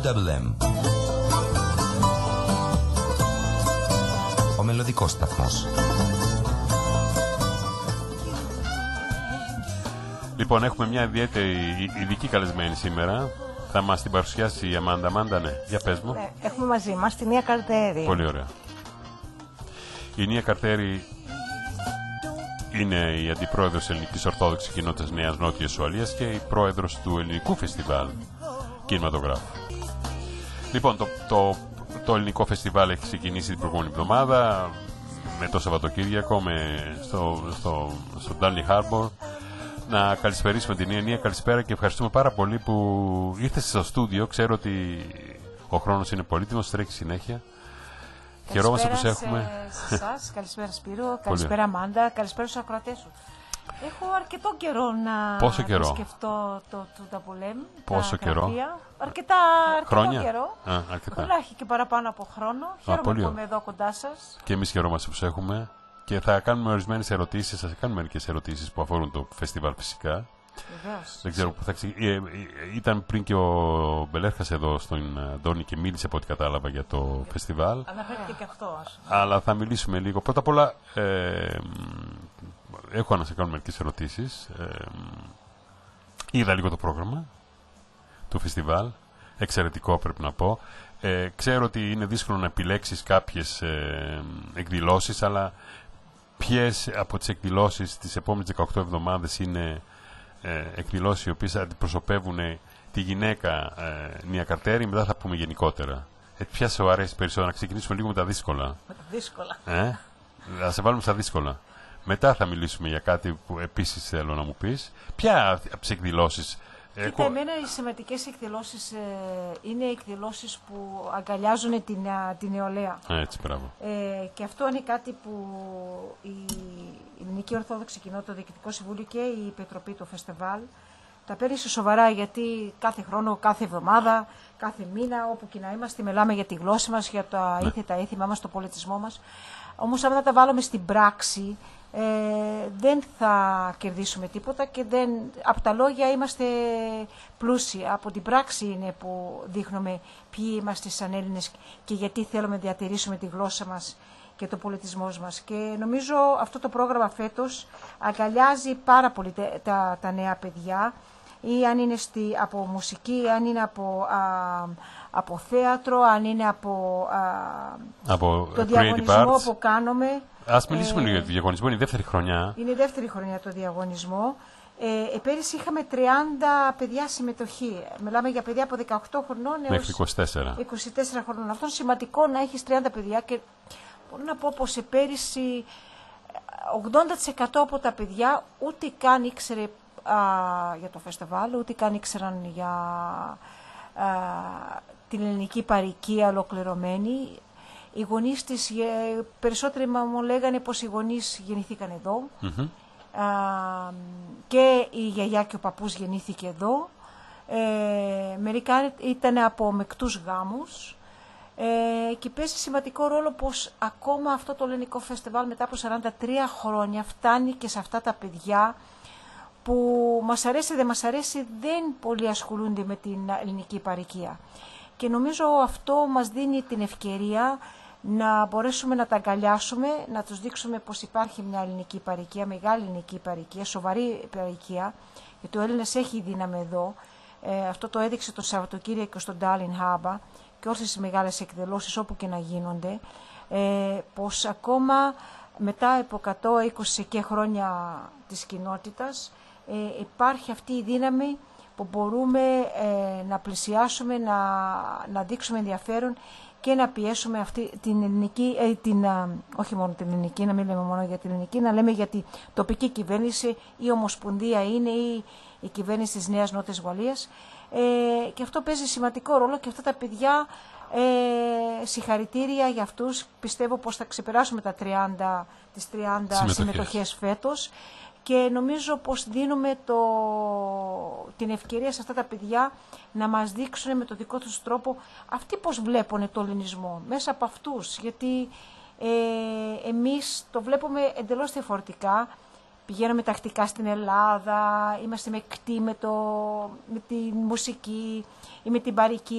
UWM. Ο μελωδικός σταθμός. Λοιπόν, έχουμε μια ιδιαίτερη ειδική καλεσμένη σήμερα. Θα μας την παρουσιάσει η Αμάντα. Αμάντα, ναι. Για πες μου. Ναι, έχουμε μαζί μας τη Νία Καρτέρη. Πολύ ωραία. Η Νία Καρτέρη είναι η αντιπρόεδρος της Ελληνικής Ορθόδοξης Κοινότητας Νέας Νότιας Ουαλίας και η πρόεδρος του Ελληνικού Φεστιβάλ Κινηματογράφου. Λοιπόν, το ελληνικό φεστιβάλ έχει ξεκινήσει την προηγούμενη εβδομάδα με το Σαββατοκύριακο στο Darling Harbour. Να καλησπερίσουμε την Νία. Νία, καλησπέρα και ευχαριστούμε πάρα πολύ που ήρθες στο στούντιο. Ξέρω ότι ο χρόνος είναι πολύτιμος, τρέχει συνέχεια. Χαιρόμαστε που σε έχουμε. Σε εσάς, καλησπέρα Σπύρο, καλησπέρα Αμάντα, καλησπέρα στους ακροατές σου. Έχω αρκετό καιρό να σκεφτώ το Ταπολέμ. Πόσο καιρό? Αρκετό χρόνια? Καιρό. Αρκετά. Έχει και παραπάνω από χρόνο. Χαίρομαι που είμαι εδώ κοντά σας. Και εμείς χαιρόμαστε που σε έχουμε. Και θα κάνουμε ορισμένες ερωτήσεις. Θα κάνουμε μερικές ερωτήσεις που αφορούν το φεστιβάλ φυσικά. Βεβαίως. Δεν ξέρω που θα ήταν πριν και ο Μπελέρχας εδώ στον Αντώνη και μίλησε από ό,τι κατάλαβα για το φεστιβάλ. Αναφέρθηκε και αυτό. Αλλά θα μιλήσουμε λίγο. Πρώτα απ' όλα, έχω να σε κάνω μερικές ερωτήσεις. Είδα λίγο το πρόγραμμα του φεστιβάλ. Εξαιρετικό, πρέπει να πω. Ξέρω ότι είναι δύσκολο να επιλέξεις κάποιες εκδηλώσεις, αλλά ποιες από τις εκδηλώσεις τις επόμενες 18 εβδομάδες είναι εκδηλώσεις οι οποίες αντιπροσωπεύουν τη γυναίκα Νία Καρτέρη? Μετά θα πούμε γενικότερα. Ποια σου αρέσει περισσότερο? Να ξεκινήσουμε λίγο με τα δύσκολα. Με τα δύσκολα. Θα σε βάλουμε στα δύσκολα. Μετά θα μιλήσουμε για κάτι που επίσης θέλω να μου πεις. Ποια από τις εκδηλώσεις? Κοίτα, εμένα οι σημαντικές εκδηλώσεις είναι εκδηλώσεις που αγκαλιάζουν την νεολαία. Έτσι, μπράβο. Και αυτό είναι κάτι που η Ελληνική Ορθόδοξη Κοινότητα, το Διοικητικό Συμβούλιο και η Επιτροπή του Φεστιβάλ τα παίρνει σε σοβαρά, γιατί κάθε χρόνο, κάθε εβδομάδα, κάθε μήνα, όπου και να είμαστε, μιλάμε για τη γλώσσα μας, για τα ήθη, τα έθιμά μας, το πολιτισμό μας. Όμως, αν δεν τα βάλουμε στην πράξη, δεν θα κερδίσουμε τίποτα και από τα λόγια είμαστε πλούσιοι. Από την πράξη είναι που δείχνουμε ποιοι είμαστε σαν Έλληνες και γιατί θέλουμε να διατηρήσουμε τη γλώσσα μας και το πολιτισμό μας. Και νομίζω αυτό το πρόγραμμα φέτος αγκαλιάζει πάρα πολύ τα νέα παιδιά, ή αν είναι από μουσική, αν είναι από θέατρο, αν είναι από το διαγωνισμό που κάνουμε. Ας μιλήσουμε λίγο για το διαγωνισμό. Είναι η δεύτερη χρονιά. Είναι η δεύτερη χρονιά το διαγωνισμό. Πέρυσι είχαμε 30 παιδιά συμμετοχή. Μιλάμε για παιδιά από 18 χρονών έως 24 χρονών. Αυτό είναι σημαντικό, να έχεις 30 παιδιά, και μπορώ να πω πως πέρυσι 80% από τα παιδιά ούτε καν ήξερε για το φεστιβάλ, ούτε καν ήξεραν για την ελληνική παροικία ολοκληρωμένη. Οι γονείς της, περισσότεροι μου λέγανε πως οι γονείς γεννηθήκαν εδώ. Και η γιαγιά και ο παππούς γεννήθηκε εδώ. Μερικά ήταν από μεκτούς γάμους. Και παίζει σημαντικό ρόλο πως ακόμα αυτό το ελληνικό φεστιβάλ μετά από 43 χρόνια φτάνει και σε αυτά τα παιδιά που μας αρέσει δεν μας αρέσει, δεν πολύ ασχολούνται με την ελληνική παροικία. Και νομίζω αυτό μας δίνει την ευκαιρία να μπορέσουμε να τα αγκαλιάσουμε, να τους δείξουμε πως υπάρχει μια ελληνική παροικία, μεγάλη ελληνική παροικία, σοβαρή παροικία, γιατί ο Έλληνας έχει δύναμη εδώ. Αυτό το έδειξε το Σαββατοκύριακο στο Darling Harbour και όλες τις μεγάλες εκδηλώσεις όπου και να γίνονται, πως ακόμα μετά από 120 και χρόνια της κοινότητας υπάρχει αυτή η δύναμη που μπορούμε να πλησιάσουμε, να δείξουμε ενδιαφέρον και να πιέσουμε αυτή την ελληνική, όχι μόνο την ελληνική, να μην λέμε μόνο για την ελληνική, να λέμε για την τοπική κυβέρνηση, η Ομοσπονδία είναι, ή η κυβέρνηση της Νέας Νότιας Ουαλίας, και αυτό παίζει σημαντικό ρόλο, και αυτά τα παιδιά, συγχαρητήρια για αυτούς. Πιστεύω πως θα ξεπεράσουμε τις 30 συμμετοχές φέτος, και νομίζω πως δίνουμε την ευκαιρία σε αυτά τα παιδιά να μας δείξουν με το δικό τους τρόπο αυτοί πώς βλέπουν το ελληνισμό μέσα από αυτούς, γιατί εμείς το βλέπουμε εντελώς διαφορετικά. Πηγαίνουμε τακτικά στην Ελλάδα, είμαστε μεκτοί με τη μουσική ή με την παροικία,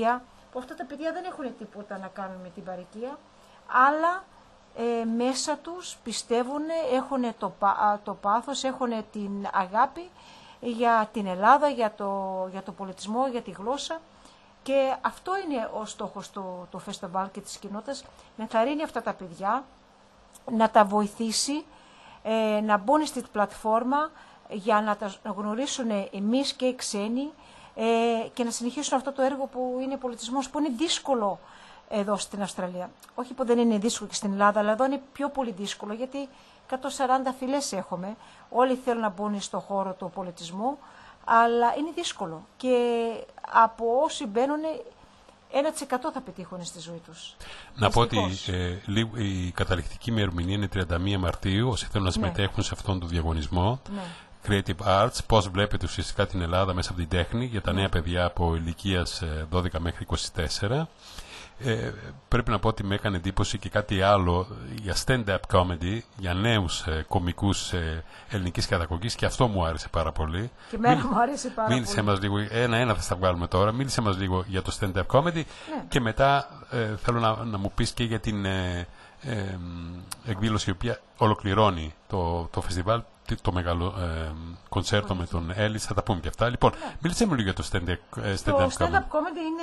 που αυτά τα παιδιά δεν έχουν τίποτα να κάνουν με την παροικία, αλλά μέσα τους πιστεύουν, έχουν το πάθος, έχουν την αγάπη για την Ελλάδα, για το πολιτισμό, για τη γλώσσα. Και αυτό είναι ο στόχος του φεστιβάλ και της κοινότητας, να ενθαρρύνει αυτά τα παιδιά, να τα βοηθήσει, να μπουν στην πλατφόρμα για να τα γνωρίσουν εμείς και οι ξένοι και να συνεχίσουν αυτό το έργο που είναι πολιτισμός, που είναι δύσκολο εδώ στην Αυστραλία. Όχι που δεν είναι δύσκολο και στην Ελλάδα, αλλά εδώ είναι πιο πολύ δύσκολο, γιατί 140 φυλές έχουμε, όλοι θέλουν να μπουν στον χώρο του πολιτισμού, αλλά είναι δύσκολο και από όσοι μπαίνουν 1% θα πετύχουν στη ζωή τους. Να πω ότι η καταληκτική ημερομηνία είναι 31 Μαρτίου, όσοι θέλουν να συμμετέχουν σε αυτόν τον διαγωνισμό. Ναι. Creative Arts, πώς βλέπετε ουσιαστικά την Ελλάδα μέσα από την τέχνη για τα νέα παιδιά από ηλικίας 12 μέχρι 24. Πρέπει να πω ότι με έκανε εντύπωση και κάτι άλλο για stand-up comedy, για νέους κομικούς ελληνικής καταγωγής, και αυτό μου άρεσε πάρα πολύ. Και εμένα μου άρεσε πάρα πολύ. Μίλησε μας λίγο, ένα θα στα βγάλουμε τώρα, μίλησε μας λίγο για το stand-up comedy, και μετά θέλω να μου πεις και για την εκδήλωση η οποία ολοκληρώνει το φεστιβάλ, το μεγάλο κονσέρτο με τον Έλλης, θα τα πούμε και αυτά. Λοιπόν, μίλησε μου λίγο για το stand-up comedy. Το stand-up comedy είναι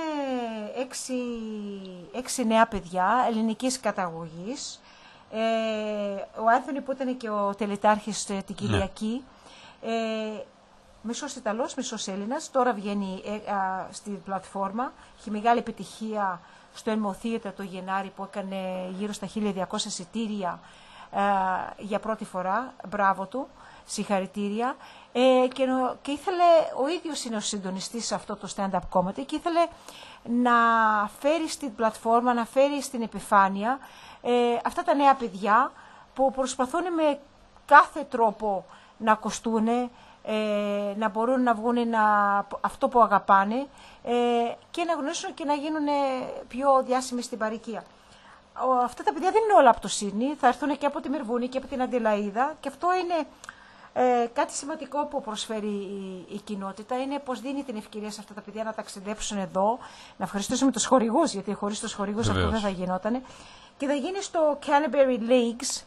6 νέα παιδιά ελληνικής καταγωγής. Ο Άνθονη που ήταν και ο τελετάρχης την Κυριακή, μισός Ιταλός, μισός Έλληνας, τώρα βγαίνει στην πλατφόρμα, έχει μεγάλη επιτυχία στο Ενμοθίατα το Γενάρη που έκανε γύρω στα 1.200 εισιτήρια για πρώτη φορά. Μπράβο του, συγχαρητήρια. Και ήθελε, ο ίδιος είναι ο συντονιστής σε αυτό το stand-up comedy και ήθελε να φέρει στην πλατφόρμα, να φέρει στην επιφάνεια αυτά τα νέα παιδιά που προσπαθούν με κάθε τρόπο να ακουστούν, να μπορούν να βγουν αυτό που αγαπάνε και να γνωρίσουν και να γίνουν πιο διάσημοι στην παροικία. Αυτά τα παιδιά δεν είναι όλα από το Σίδνεϊ, θα έρθουν και από τη Μελβούρνη και από την Αντελαΐδα, και αυτό είναι κάτι σημαντικό που προσφέρει η κοινότητα, είναι πως δίνει την ευκαιρία σε αυτά τα παιδιά να ταξιδέψουν εδώ, να ευχαριστήσουμε τους χορηγούς, γιατί χωρίς τους χορηγούς αυτό δεν θα γινόταν, και θα γίνει στο Canterbury Lakes,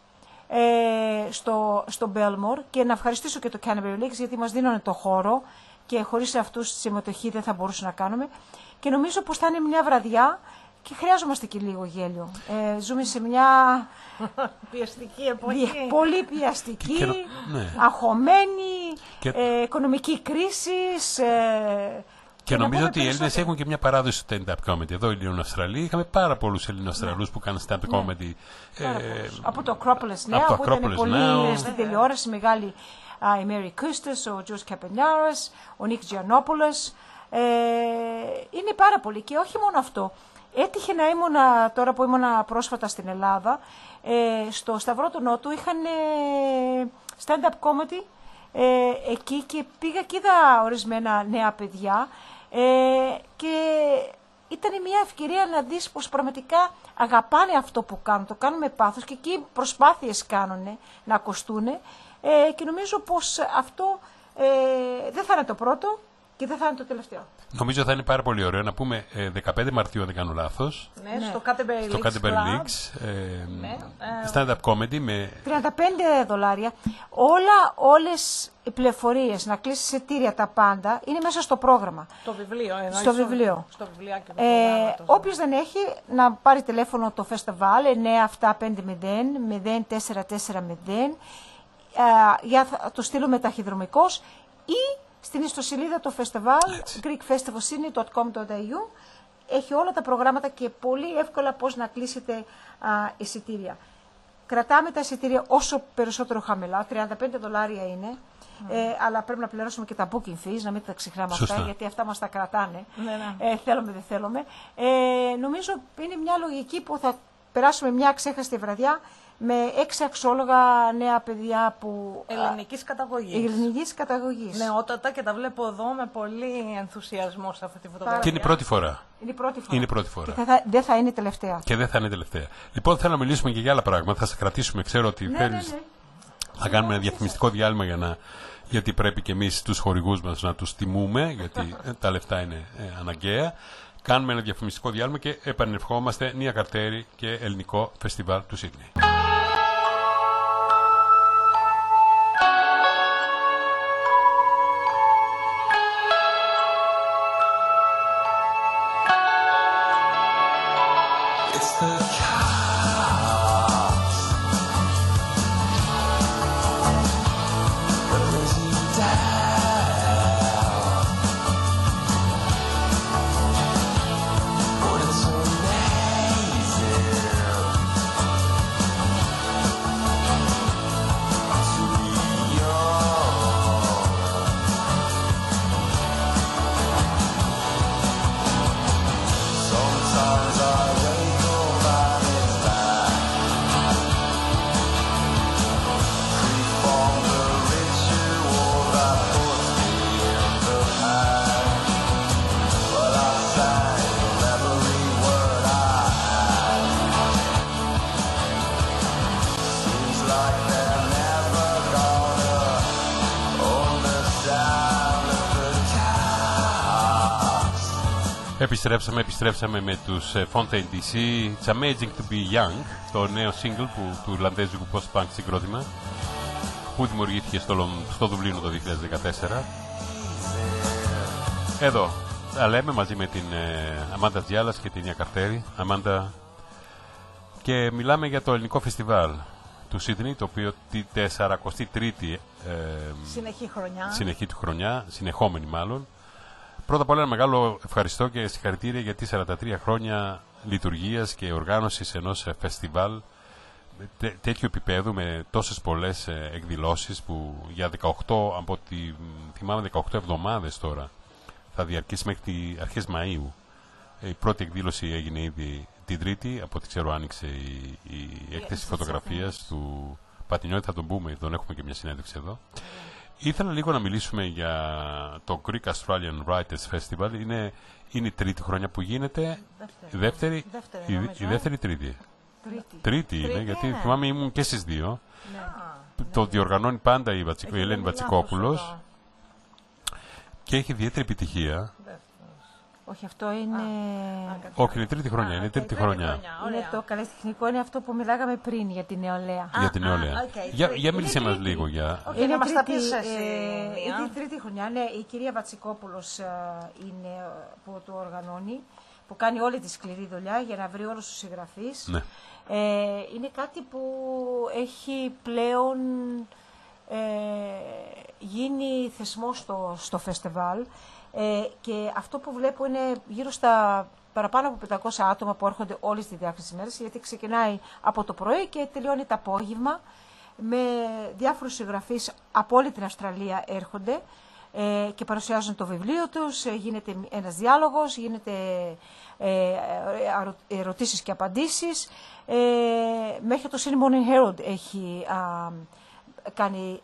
στο Belmore, και να ευχαριστήσω και το Canterbury Lakes γιατί μας δίνουν το χώρο και χωρίς αυτούς τη συμμετοχή δεν θα μπορούσαμε να κάνουμε, και νομίζω πως θα είναι μια βραδιά και χρειάζομαστε και λίγο γέλιο. Ζούμε σε μια πιεστική εποχή. Πολύ πιεστική, αγχωμένη, οικονομική κρίση. Και νομίζω ότι οι Έλληνες έχουν και μια παράδοση στο stand-up comedy. Εδώ οι Ελληνοαυστραλοί είχαμε πάρα πολλούς Ελληνοαυστραλούς που κάνουν stand-up comedy. Από το Acropolis Now, που ήταν πολύ στην τηλεόραση, μεγάλη η Mary Custis, ο George Capenaras, ο Nick Giannopoulos. Είναι πάρα πολύ, και όχι μόνο αυτό. Έτυχε να ήμουν, τώρα που ήμουν πρόσφατα στην Ελλάδα, στο Σταυρό του Νότου είχαν stand-up comedy εκεί, και πήγα και είδα ορισμένα νέα παιδιά και ήταν μια ευκαιρία να δεις πως πραγματικά αγαπάνε αυτό που κάνουν, το κάνουν με πάθος, και εκεί προσπάθειες κάνουν να ακουστούν, και νομίζω πως αυτό δεν θα είναι το πρώτο και δεν θα είναι το τελευταίο. Νομίζω θα είναι πάρα πολύ ωραίο να πούμε 15 Μαρτίου, αν δεν κάνω λάθος. Ναι, στο Canterbury Lakes. Stand-up comedy με $35. Όλες οι πληροφορίες, να κλείσεις εισιτήρια, τα πάντα, είναι μέσα στο πρόγραμμα. Το βιβλίο. Στο βιβλίο. Στο βιβλιάκι του προγράμματος. Όποιος δεν έχει, να πάρει τηλέφωνο το Festival 9750-0440, για θα το στείλουμε ταχυδρομικώς, ή στην ιστοσελίδα του Festival, greekfestivalsydney.com.au, έχει όλα τα προγράμματα και πολύ εύκολα πώς να κλείσετε εισιτήρια. Κρατάμε τα εισιτήρια όσο περισσότερο χαμηλά, $35 είναι, αλλά πρέπει να πληρώσουμε και τα booking fees, να μην τα ξεχνάμε αυτά, γιατί αυτά μας τα κρατάνε, θέλουμε δεν θέλουμε. Νομίζω είναι μια λογική που θα περάσουμε μια ξέχαστη βραδιά με 6 αξιόλογα νέα παιδιά που ελληνικής καταγωγής. Νεότατα, και τα βλέπω εδώ με πολύ ενθουσιασμό σε αυτή τη φωτογραφία. Και είναι η πρώτη φορά. Είναι η πρώτη φορά. Και δεν θα είναι τελευταία. Και δεν θα είναι τελευταία. Λοιπόν, θέλω να μιλήσουμε και για άλλα πράγματα. Θα σε κρατήσουμε. Ξέρω ότι θέλεις να κάνουμε ένα διαφημιστικό διάλειμμα γιατί πρέπει και εμείς τους χορηγούς μας να τους τιμούμε, γιατί τα λεφτά είναι αναγκαία. Κάνουμε ένα διαφημιστικό διάλειμμα και επανερχόμαστε. Νία Καρτέρι και ελληνικό φεστιβάλ του Σίδνεϊ. Επιστρέψαμε με τους Fontaine DC. It's Amazing to be Young, το νέο single του Ιρλανδέζικου post-punk συγκρότημα που δημιουργήθηκε στο Δουβλίνο το 2014. Εδώ τα λέμε μαζί με την Αμάντα Τζιάλας και την Νία Καρτέρι. Αμάντα, και μιλάμε για το ελληνικό φεστιβάλ του Σίδνεϊ, το οποίο τη 43η συνεχή του χρονιά, συνεχόμενη μάλλον. Πρώτα απ' όλα ένα μεγάλο ευχαριστώ και συγχαρητήρια για τις 43 χρόνια λειτουργίας και οργάνωσης ενός φεστιβάλ τέτοιου επίπεδου με τόσες πολλές εκδηλώσεις που για 18, από ό,τι θυμάμαι 18 εβδομάδες τώρα θα διαρκήσει μέχρι αρχές Μαΐου. Η πρώτη εκδήλωση έγινε ήδη την Τρίτη, από ό,τι ξέρω άνοιξε η έκθεση φωτογραφίας του Πατινιώτη, θα τον πούμε, τον έχουμε και μια συνέντευξη εδώ. Ήθελα λίγο να μιλήσουμε για το Greek Australian Writers Festival. Είναι η τρίτη χρονιά που γίνεται. Δεύτερη Τρίτη είναι, γιατί θυμάμαι ήμουν και στις δύο. Ναι. Το διοργανώνει πάντα η Ελένη Βατσικόπουλος και έχει ιδιαίτερη επιτυχία. Όχι, αυτό είναι... Όχι, είναι τρίτη χρονιά. Είναι τρίτη χρονιά. Είναι το καλλιτεχνικό, είναι αυτό που μιλάγαμε πριν για την νεολαία. Για την νεολαία. Για μίλησε μας λίγο για... Είναι η τρίτη χρονιά. Ναι, η κυρία Βατσικόπουλος είναι που το οργανώνει, που κάνει όλη τη σκληρή δουλειά για να βρει όλους τους συγγραφείς. Ναι. Είναι κάτι που έχει πλέον γίνει θεσμό στο φεστιβάλ. Και αυτό που βλέπω είναι γύρω στα παραπάνω από 500 άτομα που έρχονται όλες τις διάφορες ημέρες, γιατί ξεκινάει από το πρωί και τελειώνει το απόγευμα, με διάφορους συγγραφείς από όλη την Αυστραλία έρχονται και παρουσιάζουν το βιβλίο τους, γίνεται ένας διάλογος, γίνεται ερωτήσεις και απαντήσεις. Μέχρι το Sydney Morning Herald έχει κάνει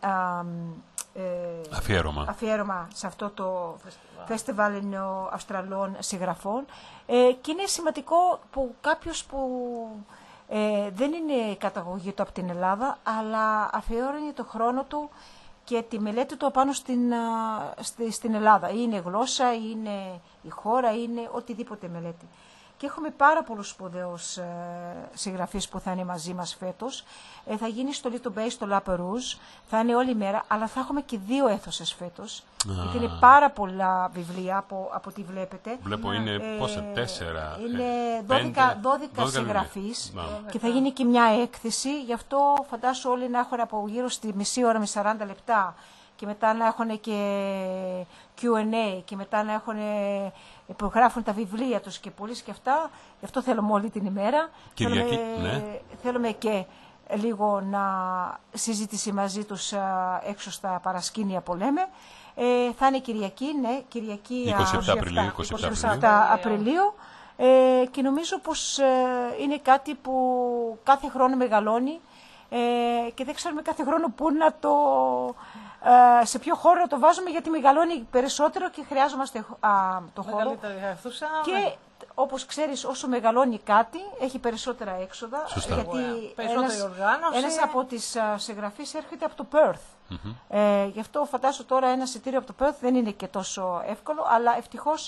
αφιέρωμα σε αυτό το φεστιβάλ Αυστραλών συγγραφών, και είναι σημαντικό που κάποιος που δεν είναι καταγωγή του από την Ελλάδα, αλλά αφιέρωνε το χρόνο του και τη μελέτη του απάνω στην Ελλάδα. Είναι γλώσσα, είναι η χώρα, είναι οτιδήποτε μελέτη. Και έχουμε πάρα πολλούς σπουδαίους συγγραφείς που θα είναι μαζί μας φέτος. Θα γίνει στο Little Bay, στο La Perouse, θα είναι όλη μέρα, αλλά θα έχουμε και 2 αίθουσες φέτος. Γιατί είναι πάρα πολλά βιβλία από ό,τι βλέπετε. Βλέπω είναι πόσα, 4. Είναι 12 συγγραφείς και θα γίνει και μια έκθεση. Γι' αυτό φαντάσου όλοι να έχουν από γύρω στη μισή ώρα με 40 λεπτά και μετά να έχουν και Q&A και μετά να έχουν... υπογράφουν τα βιβλία τους και πωλήσει και αυτά. Γι' αυτό θέλουμε όλη την ημέρα. Θέλουμε και λίγο να συζήτηση μαζί τους έξω στα παρασκήνια που λέμε. Θα είναι Κυριακή, ναι, Κυριακή 27 Απριλίου. Και νομίζω πως είναι κάτι που κάθε χρόνο μεγαλώνει και δεν ξέρουμε κάθε χρόνο πού να το... σε ποιο χώρο το βάζουμε, γιατί μεγαλώνει περισσότερο και χρειάζομαστε το χώρο. Και όπως ξέρεις, όσο μεγαλώνει κάτι, έχει περισσότερα έξοδα. Σωστά. Γιατί ένας από τις συγγραφείς έρχεται από το Perth. Γι' αυτό φαντάσου τώρα ένα εισιτήριο από το Perth δεν είναι και τόσο εύκολο, αλλά ευτυχώς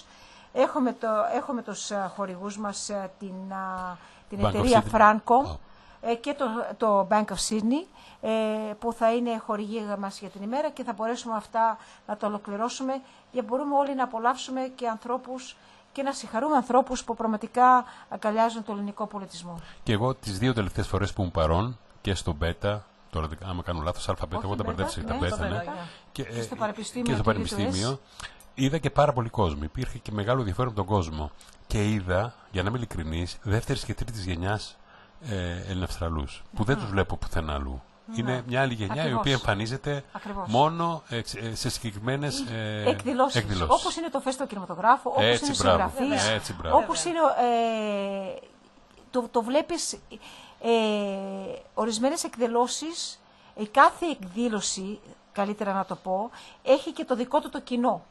Έχουμε τους χορηγούς μας την Bank of εταιρεία Sydney. Francom και το Bank of Sydney, που θα είναι χορηγοί μας για την ημέρα και θα μπορέσουμε αυτά να το ολοκληρώσουμε για να μπορούμε όλοι να απολαύσουμε και ανθρώπους και να συγχαρούμε ανθρώπους που πραγματικά αγκαλιάζουν τον ελληνικό πολιτισμό. Και εγώ τις 2 τελευταίες φορές που ήμουν παρόν και στο Μπέτα, τώρα άμα κάνω λάθος, ΑΒ, εγώ τα μπερδεύσα τα Μπέτα, ναι. Και στο Πανεπιστήμιο. Και στο Πανεπιστήμιο. Είδα και πάρα πολύ κόσμο. Υπήρχε και μεγάλο ενδιαφέρον από τον κόσμο. Και είδα, για να είμαι ειλικρινής, δεύτερης και τρίτης γενιάς Ελληνοαυστραλούς, που δεν τους βλέπω πουθενά αλλού. Είναι μια άλλη γενιά η οποία εμφανίζεται μόνο σε συγκεκριμένες εκδηλώσεις. Όπως είναι το φεστιβάλ κινηματογράφου, όπως είναι συγγραφείς, όπως είναι. Το βλέπεις ορισμένες εκδηλώσεις, κάθε εκδήλωση, καλύτερα να το πω, έχει και το δικό του το κοινό.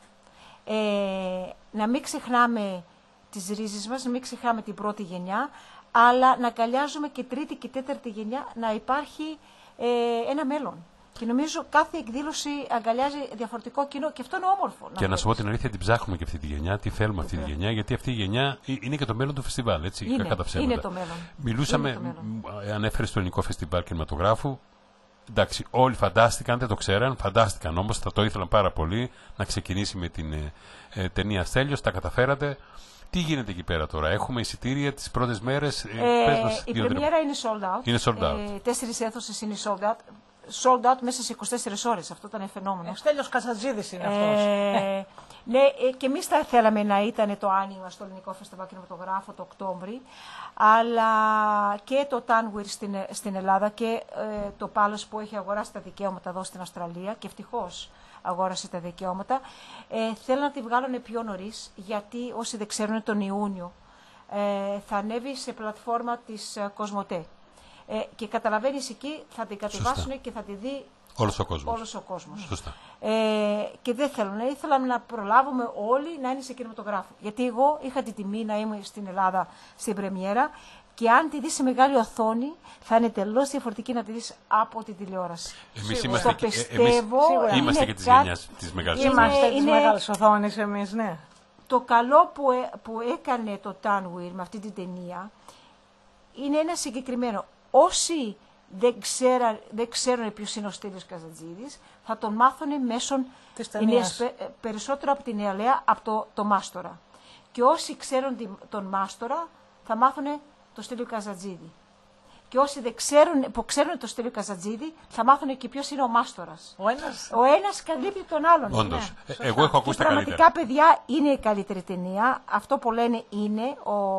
Να μην ξεχνάμε τις ρίζες μας, να μην ξεχνάμε την πρώτη γενιά, αλλά να αγκαλιάζουμε και τρίτη και τέταρτη γενιά, να υπάρχει ένα μέλλον. Και νομίζω κάθε εκδήλωση αγκαλιάζει διαφορετικό κοινό και αυτό είναι όμορφο. Και να σου πω την αλήθεια, την ψάχνουμε και αυτή τη γενιά, τη θέλουμε αυτή τη γενιά, γιατί αυτή η γενιά είναι και το μέλλον του φεστιβάλ. Έτσι, είναι το μέλλον. Μιλούσαμε, ανέφερε στο ελληνικό φεστιβάλ κινηματογράφου. Εντάξει, όλοι φαντάστηκαν, δεν το ξέραν, φαντάστηκαν όμως, θα το ήθελαν πάρα πολύ να ξεκινήσει με την ταινία Στέλιος, τα καταφέρατε. Τι γίνεται εκεί πέρα τώρα, έχουμε εισιτήρια τις πρώτες μέρες. Η πρεμιέρα είναι sold out. Είναι sold out. 4 αίθουσες είναι sold out. Sold out μέσα σε 24 ώρες. Αυτό ήταν φαινόμενο. Στέλιος Καζατζίδης είναι αυτός. Ναι, και εμείς θα θέλαμε να ήταν το άνοιγμα στο Ελληνικό Φεστιβάλ Κινηματογράφου το Οκτώβρη, αλλά και το Tanweer στην Ελλάδα και το Palace που έχει αγοράσει τα δικαιώματα εδώ στην Αυστραλία και ευτυχώς αγόρασε τα δικαιώματα. Θέλω να τη βγάλουν πιο νωρίς, γιατί όσοι δεν ξέρουν τον Ιούνιο θα ανέβει σε πλατφόρμα της Κοσμοτέ. Και καταλαβαίνεις εκεί θα την κατεβάσουν και θα τη δει όλος ο κόσμος. Σωστά. Και δεν ήθελα να προλάβουμε όλοι να είναι σε κινηματογράφο. Γιατί εγώ είχα την τιμή να είμαι στην Ελλάδα στην πρεμιέρα και αν τη δεις σε μεγάλη οθόνη θα είναι τελώς διαφορετική να τη δεις από την τηλεόραση. Εμείς είμαστε και της γενιάς της μεγάλης οθόνης. Είμαστε της μεγάλης οθόνης εμείς, ναι. Το καλό που έκανε το Tanweer με αυτή την ταινία είναι ένα συγκεκριμένο. Όσοι δεν ξέρουν ποιος είναι ο Στέλιος Καζατζίδης, θα τον μάθουν μέσω περισσότερο από την νεολαία, από το Μάστορα. Και όσοι ξέρουν τον Μάστορα, θα μάθουν το Στέλιο Καζατζίδη. Και όσοι δεν ξέρουν το Στέλιο Καζατζίδη, θα μάθουν και ποιος είναι ο Μάστορας. Ο ένας καλύπτει τον άλλον. Όντως. Εγώ έχω ακούσει τα καλύτερα. Πραγματικά, παιδιά, είναι η καλύτερη ταινία. Αυτό που λένε είναι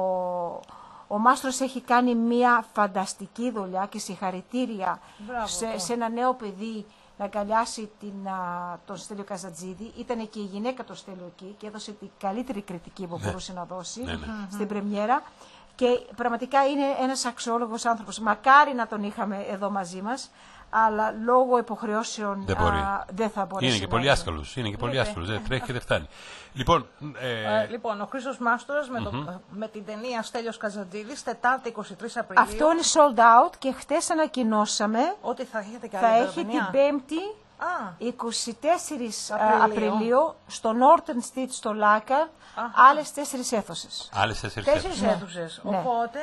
ο Μάστρος έχει κάνει μια φανταστική δουλειά και συγχαρητήρια σε ένα νέο παιδί να αγκαλιάσει τον Στέλιο Καζατζίδη. Ήταν και η γυναίκα του Στέλιο εκεί και έδωσε την καλύτερη κριτική που μπορούσε να δώσει στην πρεμιέρα. Και πραγματικά είναι ένας αξιόλογος άνθρωπος. Μακάρι να τον είχαμε εδώ μαζί μας, αλλά λόγω υποχρεώσεων δεν θα μπορέσει. Είναι και πολύ άσχολος. Τρέχει και δεν φτάνει. Λοιπόν, ο Χρήστος Μάστορας με την ταινία Στέλιος Καζατζίδης, Τετάρτη 23 Απριλίου. Αυτό είναι sold out και χτες ανακοινώσαμε ότι θα έχει την Πέμπτη 24 Απριλίου στο Northern Street στο Λάκαρ άλλες 4 αίθουσες. Άλλες 4 αίθουσες. Οπότε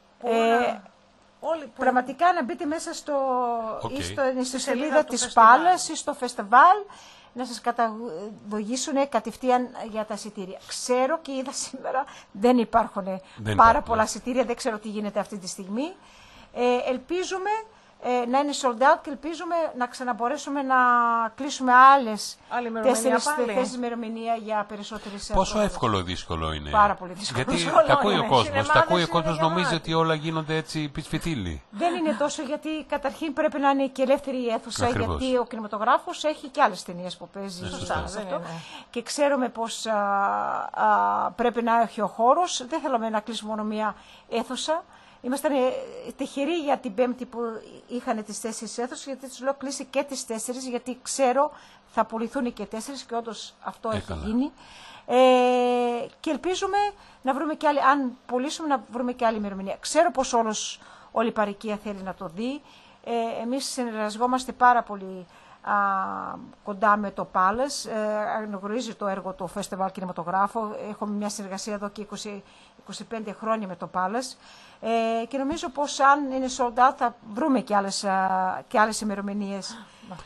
πραγματικά να μπείτε μέσα στη σελίδα της Palace ή στο φεστιβάλ να σας καταδογήσουν κατευθείαν για τα εισιτήρια. Ξέρω και είδα σήμερα δεν υπάρχουν πάρα πολλά εισιτήρια, δεν ξέρω τι γίνεται αυτή τη στιγμή. Ελπίζουμε να είναι sold out και ελπίζουμε να ξαναμπορέσουμε να κλείσουμε άλλες 4 ημερομηνία για περισσότερες. Πόσο εύκολο δύσκολο είναι? Πάρα πολύ δύσκολο. Γιατί τα ακούει ο κόσμος, νομίζει ότι όλα γίνονται έτσι πισφιτίλοι. Δεν είναι τόσο, γιατί καταρχήν πρέπει να είναι και ελεύθερη η αίθουσα, γιατί ο κινηματογράφος έχει και άλλες ταινίες που παίζει. Και ξέρουμε πως πρέπει να έχει ο χώρος. Δεν θέλουμε να κλείσουμε μόνο μία αίθουσα. Ήμασταν τυχεροί για την Πέμπτη που είχαν τις 4 αίθουσες, γιατί τους λέω κλείσει και τις 4, γιατί ξέρω θα πουληθούν και 4 και όντως αυτό έχει γίνει. Και ελπίζουμε να βρούμε και άλλη, αν πουλήσουμε να βρούμε και άλλη ημερομηνία. Ξέρω πως όλη η παροικία θέλει να το δει. Εμείς συνεργαζόμαστε πάρα πολύ κοντά με το Palace. Γνωρίζει το έργο του Festival Κινηματογράφο. Έχουμε μια συνεργασία εδώ και 25 χρόνια με το Palace. Και νομίζω πως αν είναι sold out θα βρούμε και άλλες ημερομηνίες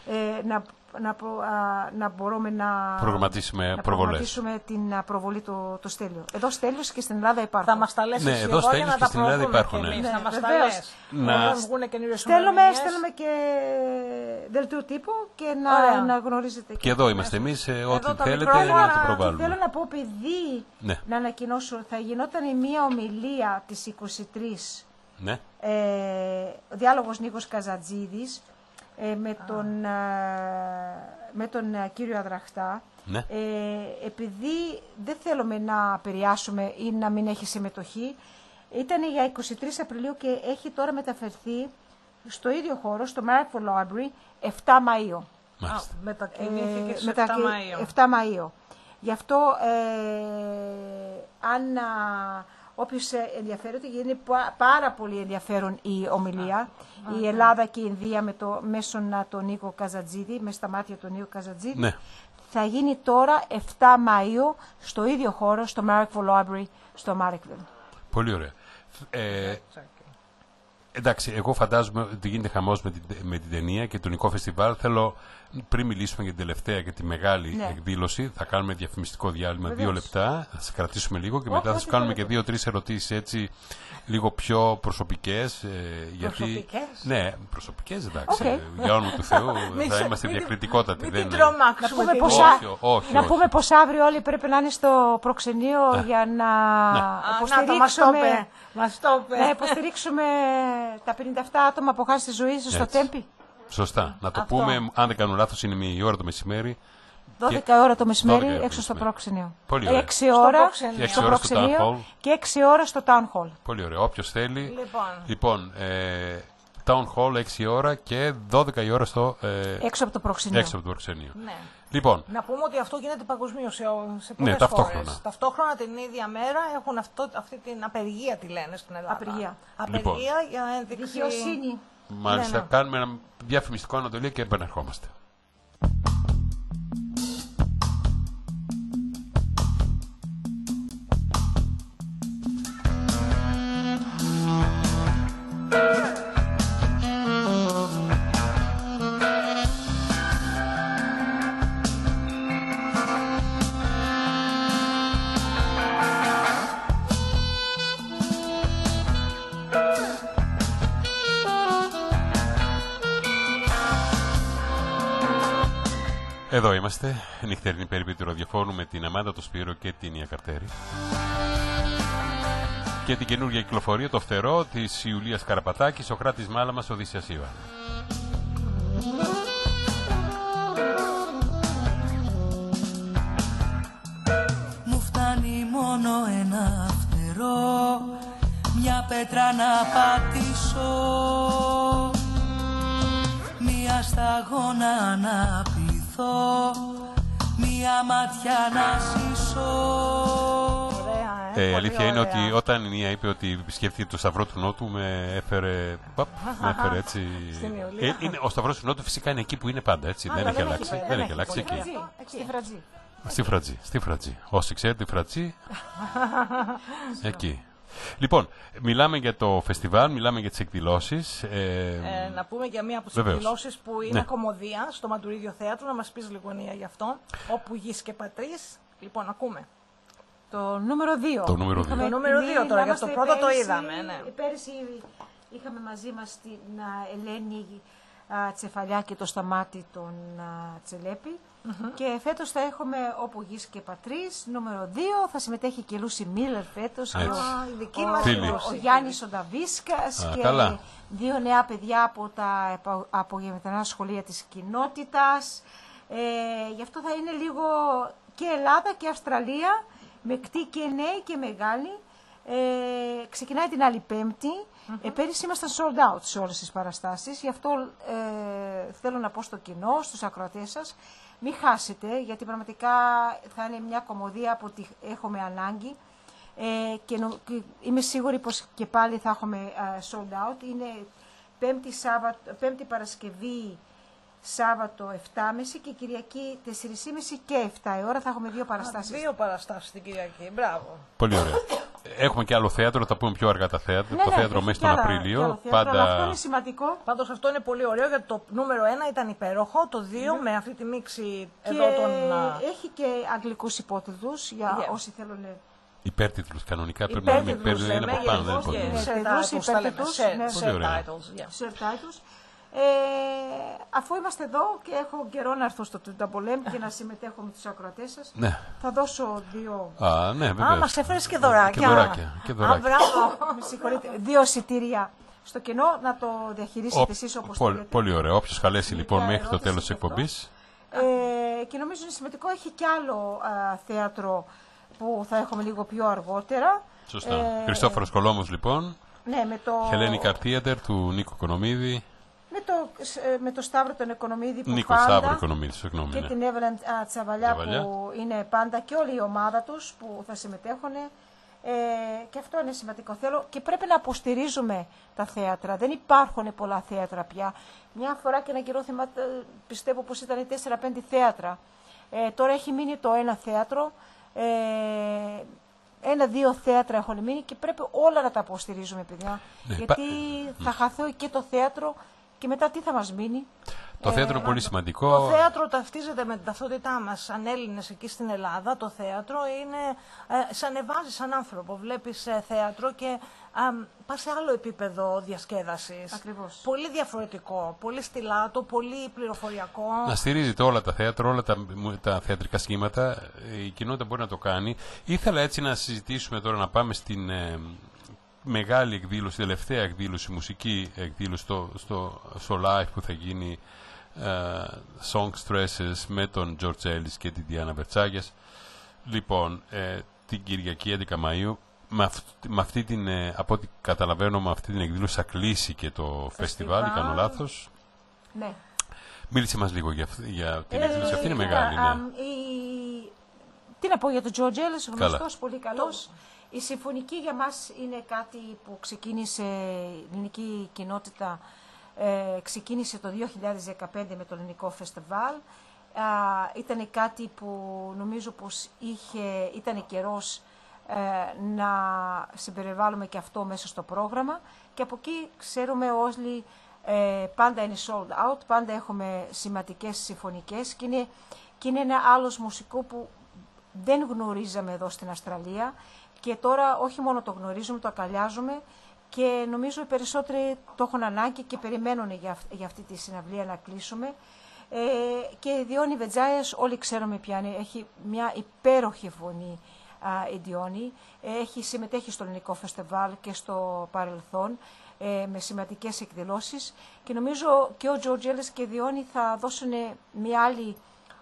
να μπορούμε να προγραμματίσουμε την προβολή του Στέλιου. Εδώ Στέλιος και στην Ελλάδα υπάρχουν. Θα μας τα λες εσύ εδώ για να τα στην Ελλάδα υπάρχουν. Θα μας τα λες. Στέλνουμε και δελτίο τύπου και να γνωρίζετε. Και εδώ είμαστε εμείς, ό,τι θέλετε να το προβάλλουμε. Θέλω να πω, επειδή να ανακοινώσω, θα γινόταν μια ομιλία της 23, ο διάλογος Νίκος Καζατζίδης, με τον κύριο Αδραχτά. Επειδή δεν θέλουμε να επηρεάσουμε ή να μην έχει συμμετοχή, ήταν για 23 Απριλίου και έχει τώρα μεταφερθεί στο ίδιο χώρο, στο Markful Library, 7 Μαΐου. Μετακινήθηκε σε 7 Μαΐου. Γι' αυτό, αν όποιος ενδιαφέρεται, είναι πάρα πολύ ενδιαφέρον η ομιλία. Η Ελλάδα και η Ινδία με το μέσον τον Νίκο Καζατζίδη, με στα μάτια του Νίκο Καζατζίδη. Θα γίνει τώρα 7 Μαΐου στο ίδιο χώρο, στο Markful Library, στο Markville. Πολύ ωραία. Εντάξει, εγώ φαντάζομαι ότι γίνεται χαμός με την ταινία και το Νικό Φεστιβάλ. Θέλω, πριν μιλήσουμε για την τελευταία και τη μεγάλη εκδήλωση, θα κάνουμε διαφημιστικό διάλειμμα 2 λεπτά, θα σας κρατήσουμε λίγο και μετά θα σου κάνουμε και 2-3 ερωτήσεις έτσι, λίγο πιο προσωπικές. Προσωπικές? Ναι, προσωπικές, εντάξει. Για όνομα του Θεού θα είμαστε διακριτικότατοι. Μην την τρομάξουμε. Να πούμε πως αύριο όλοι πρέπει να είναι στο προξενείο για να υποστηρίξουμε τα 57 άτομα που χάσει τη ζωή τους στο Τέμπη. Σωστά. Να το πούμε, αν δεν κάνω λάθος, είναι η ώρα το μεσημέρι. 12 ώρα το μεσημέρι έξω στο προξενείο. 6 ώρα στο προξενείο και 6 ώρα στο Town Hall. Πολύ ωραία. Όποιος θέλει. Λοιπόν, Town Hall 6 ώρα και 12 η ώρα στο. Έξω από το προξενείο. Ναι. Λοιπόν. Να πούμε ότι αυτό γίνεται παγκοσμίως σε πολλές χώρες. Ταυτόχρονα την ίδια μέρα έχουν αυτή την απεργία, τη λένε στην Ελλάδα. Απεργία για ένδειξη δικαιοσύνη. Μάλιστα, κάνουμε ένα διαφημιστικό ανατολή και επανερχόμαστε. Εδώ είμαστε, νυχτερινή περίπτωση του ραδιοφώνου με την Αμάντα, το Σπύρο και την Ία Καρτέρη. Και την καινούργια κυκλοφορία, το φτερό της Ιουλίας Καραπατάκη, Σοκράτης Μάλαμας, Οδύσσιας Ήβα. Μου φτάνει μόνο ένα φτερό, μια πέτρα να πατήσω, μια σταγόνα να μία μάτια να ζήσω. Αλήθεια είναι ότι όταν η Νία είπε ότι σκέφτηκε το Σταυρό του Νότου, με έφερε έτσι. Ο Σταυρός του Νότου φυσικά είναι εκεί που είναι πάντα, έτσι. Δεν έχει αλλάξει. Δεν έχει αλλάξει εκεί. Στη Φρατζή. Όσοι ξέρετε τη Φρατζή, εκεί. Λοιπόν, μιλάμε για το φεστιβάλ, μιλάμε για τις εκδηλώσεις. Να πούμε για μία από τις εκδηλώσεις που είναι κομμωδία στο Μαντουρίδιο Θέατρο, να μας πεις λίγο Νία γι' αυτό. Όπου γης και πατρίς. Λοιπόν, ακούμε. Το νούμερο 2. Το νούμερο 2 τώρα, για το πρώτο το είδαμε. Πέρυσι είχαμε μαζί μας την Ελένη Τσεφαλιά και το Σταμάτη τον Τσελέπη. Και φέτος θα έχουμε Όπου γης και πατρίς, νούμερο 2. Θα συμμετέχει και η Λούση Μίλλερ φέτος. Και ο Γιάννης ο Νταβίσκας και καλά. 2 νέα παιδιά από τα απογευματινά σχολεία της κοινότητας. Γι' αυτό θα είναι λίγο και Ελλάδα και Αυστραλία, μεκτή και νέοι και μεγάλοι. Ξεκινάει την άλλη Πέμπτη. Πέρυσι ήμασταν sold out σε όλες τις παραστάσεις. Γι' αυτό θέλω να πω στο κοινό, στους ακροατές σας, μην χάσετε, γιατί πραγματικά θα είναι μια κομμωδία που έχουμε ανάγκη. Και είμαι σίγουρη πως και πάλι θα έχουμε sold out. Είναι Πέμπτη Παρασκευή Σάββατο 7.30 και Κυριακή 4.30 και 7 η ώρα θα έχουμε 2 παραστάσεις. 2 παραστάσεις την Κυριακή, μπράβο. Πολύ ωραία. Έχουμε και άλλο θέατρο, θα πούμε πιο αργά τα θέατρα. Ναι, το θέατρο μέσα στον Απρίλιο. Πάντα... Αυτό είναι σημαντικό. Πάντως αυτό είναι πολύ ωραίο γιατί το νούμερο 1 ήταν υπέροχο, το 2 με αυτή τη μίξη εδώ των... Έχει και αγγλικούς υπότιτλους για όσοι θέλουν... Υπέρτιτλους, κανονικά πρέπει να λέμε υπέρτιτλους, είναι από πάνω, δεν είναι υπέρτιτλους. Αφού είμαστε εδώ και έχω καιρό να έρθω στο Τουνταμπολέμ και να συμμετέχω με τους ακροατές σας, θα δώσω 2... ναι, μας έφερες και δωράκια. Και δωράκια. Συγχωρείτε, 2 εισιτήρια στο κοινό, να το διαχειρίσετε εσείς όπως θέλετε. Πολύ ωραία. Όποιος καλέσει λοιπόν μέχρι το τέλος της εκπομπής. Και νομίζω είναι σημαντικό, έχει κι άλλο θέατρο που θα έχουμε λίγο πιο αργότερα. Σωστά. Χριστόφορος Κολόμος λοιπόν. Ναι, με το... Hellenic Art Theater του Νίκο Οικονομίδη. Με το Σταύρο τον Οικονομίδη που Νίκο πάντα Σταύρο Οικονομίδη, συγγνώμη, και την Εύελεν Τσαβαλιά που είναι πάντα και όλη η ομάδα τους που θα συμμετέχουν. Και αυτό είναι σημαντικό. Θέλω και πρέπει να αποστηρίζουμε τα θέατρα. Δεν υπάρχουν πολλά θέατρα πια. Μια φορά και ένα καιρό πιστεύω πως ήταν 4-5 θέατρα. Τώρα έχει μείνει το ένα θέατρο. 1-2 θέατρα έχουν μείνει και πρέπει όλα να τα αποστηρίζουμε, παιδιά. Ναι, γιατί θα χαθώ και το θέατρο και μετά τι θα μας μείνει. Το θέατρο είναι πολύ σημαντικό. Το θέατρο ταυτίζεται με την ταυτότητά μας σαν Έλληνες εκεί στην Ελλάδα. Το θέατρο είναι, σε ανεβάζει σαν άνθρωπο. Βλέπεις θέατρο και πας σε άλλο επίπεδο διασκέδασης. Ακριβώς. Πολύ διαφορετικό, πολύ στιλάτο, πολύ πληροφοριακό. Να στηρίζετε όλα τα θέατρα, όλα τα θεατρικά σχήματα. Η κοινότητα μπορεί να το κάνει. Ήθελα έτσι να συζητήσουμε τώρα, να πάμε στην μεγάλη εκδήλωση, τελευταία εκδήλωση, μουσική εκδήλωση στο live που θα γίνει Song Stresses με τον George Ellis και την Diana Vertsakis. Λοιπόν, την Κυριακή 11 Μαΐου, με αυτή την, από ό,τι καταλαβαίνω, με αυτή την εκδήλωση θα κλείσει και το φεστιβάλ, ή κάνω λάθος. Ναι. Μίλησε μας λίγο για την εκδήλωση, αυτή είναι μεγάλη. Ναι. Τι να πω για τον George Ellis, γνωστός, πολύ καλός. Η συμφωνική για μας είναι κάτι που ξεκίνησε η ελληνική κοινότητα, ξεκίνησε το 2015 με το ελληνικό φεστιβάλ. Ήταν κάτι που νομίζω πως ήταν καιρός να συμπεριλάβουμε και αυτό μέσα στο πρόγραμμα και από εκεί ξέρουμε όλοι πάντα είναι sold out, πάντα έχουμε σημαντικές συμφωνικές και είναι ένα άλλος μουσικό που δεν γνωρίζαμε εδώ στην Αυστραλία και τώρα όχι μόνο το γνωρίζουμε, το αγκαλιάζουμε και νομίζω οι περισσότεροι το έχουν ανάγκη και περιμένουν για αυτή τη συναυλία να κλείσουμε. Και η Διόνη Βετζάιας, όλοι ξέρουμε ποια είναι, έχει μια υπέροχη φωνή η Διόνη, συμμετέχει στο ελληνικό φεστιβάλ και στο παρελθόν με σημαντικές εκδηλώσεις και νομίζω και ο George Ellis και η Διόνη θα δώσουν μια άλλη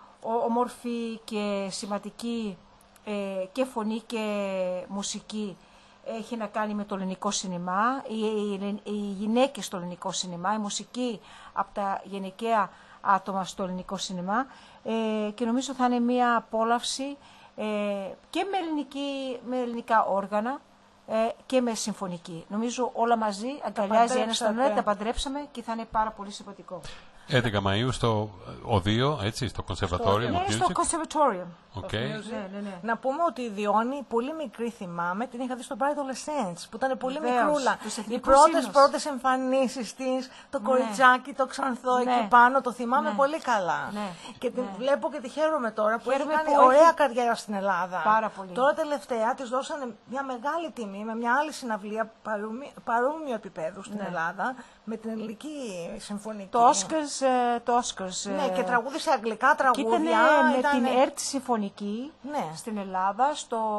όμορφη και σημαντική και φωνή και μουσική. Έχει να κάνει με το ελληνικό σινεμά, οι γυναίκες στο ελληνικό σινεμά, η μουσική από τα γυναικεία άτομα στο ελληνικό σινεμά και νομίζω θα είναι μια απόλαυση και με ελληνικά όργανα και με συμφωνική. Νομίζω όλα μαζί αγκαλιάζει ένα στον άλλο, τα παντρέψαμε και θα είναι πάρα πολύ σημαντικό. 11 Μαΐου στο ΟΔΙΟ, έτσι, στο Conservatorium. Ναι, στο Conservatorium. Okay. Ναι. Να πούμε ότι η Διόνη, πολύ μικρή θυμάμαι, την είχα δει στο Bright Adolescents, που ήταν πολύ μικρούλα. Οι πρώτες εμφανίσεις της, το κοριτσάκι, το ξανθό εκεί πάνω, το θυμάμαι πολύ καλά. Και την βλέπω και τη χαίρομαι τώρα που έχει κάνει ωραία καριέρα στην Ελλάδα. Πάρα πολύ. Τώρα τελευταία της δώσανε μια μεγάλη τιμή με μια άλλη συναυλία παρόμοιο επίπεδου στην Ελλάδα, με την ελληνική συμφωνική. Το Oscars. Ναι, και τραγούδισε αγγλικά τραγούδια. Και ήταν με την ΕΡΤ συμφωνική στην Ελλάδα,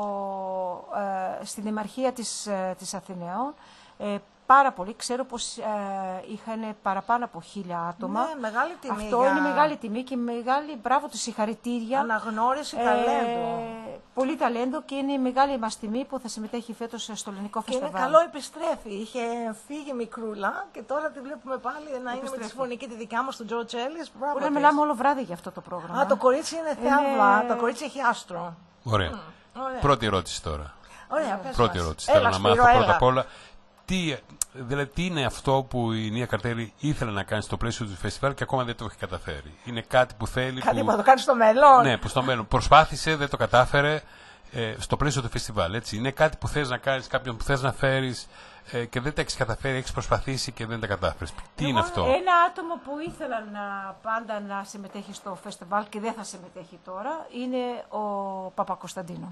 στην Δημαρχία της Αθηναίων. Πάρα πολύ. Ξέρω πως είχαν παραπάνω από 1.000 άτομα. Ναι, μεγάλη τιμή. Αυτό είναι μεγάλη τιμή και μεγάλη μπράβο του, συγχαρητήρια. Αναγνώριση ταλέντου. Πολύ ταλέντο και είναι η μεγάλη μας τιμή που θα συμμετέχει φέτος στο ελληνικό φεστιβάλ. Και είναι καλό, επιστρέφει. Είχε φύγει μικρούλα και τώρα τη βλέπουμε πάλι να είναι με τη συμφωνική τη δικιά μας, τον George Ellis. Μπορεί να μιλάμε όλο βράδυ για αυτό το πρόγραμμα. Το κορίτσι είναι θεάβα. Το κορίτσι έχει άστρο. Ωραία. Πρώτη ερώτηση τώρα. Ωραία, πρώτη ερώτηση. Θέλω να μάθω πρώτα απ' όλα Δηλαδή, τι είναι αυτό που η Νία Καρτέρη ήθελε να κάνει στο πλαίσιο του φεστιβάλ και ακόμα δεν το έχει καταφέρει? Είναι κάτι που θέλει. Κάτι που θα το κάνει στο μέλλον. Ναι, που στο μέλλον. Προσπάθησε, δεν το κατάφερε στο πλαίσιο του φεστιβάλ. Έτσι. Είναι κάτι που θες να κάνει, κάποιον που θες να φέρει και δεν τα έχει καταφέρει, έχει προσπαθήσει και δεν τα κατάφερε. Τι είναι αυτό? Ένα άτομο που ήθελα πάντα να συμμετέχει στο φεστιβάλ και δεν θα συμμετέχει τώρα είναι ο Παπακοσταντίνο.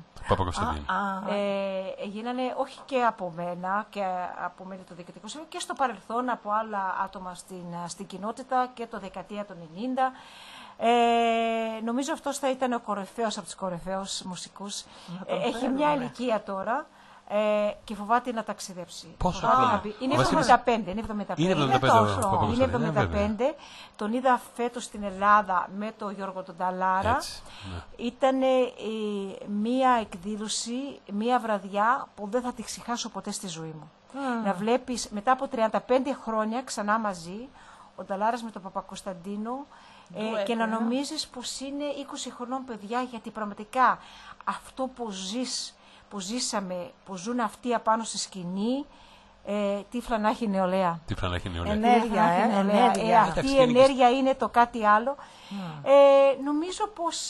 Γίνανε όχι και από μένα και από μέλη του Διοικητικού Συμβουλίου και στο παρελθόν από άλλα άτομα στην κοινότητα και το δεκαετία των 90. Νομίζω αυτός θα ήταν ο κορυφαίος από τους κορυφαίους μουσικούς. Έχει μια ηλικία τώρα. Και φοβάται να ταξιδέψει. Πόσο είναι 75. Είναι 75. Τον είδα φέτος στην Ελλάδα με τον Γιώργο τον Ταλάρα. Ήταν μία εκδήλωση, μία βραδιά που δεν θα τη ξεχάσω ποτέ στη ζωή μου. Να βλέπεις μετά από 35 χρόνια ξανά μαζί ο Ταλάρας με τον Παπακοσταντίνο και να νομίζεις πως είναι 20 χρονών παιδιά, γιατί πραγματικά αυτό που ζήσαμε, που ζουν αυτοί απάνω στη σκηνή, τύφλα να έχει νεολαία. Ενέργεια. Αυτή η ενέργεια είναι το κάτι άλλο. Νομίζω πως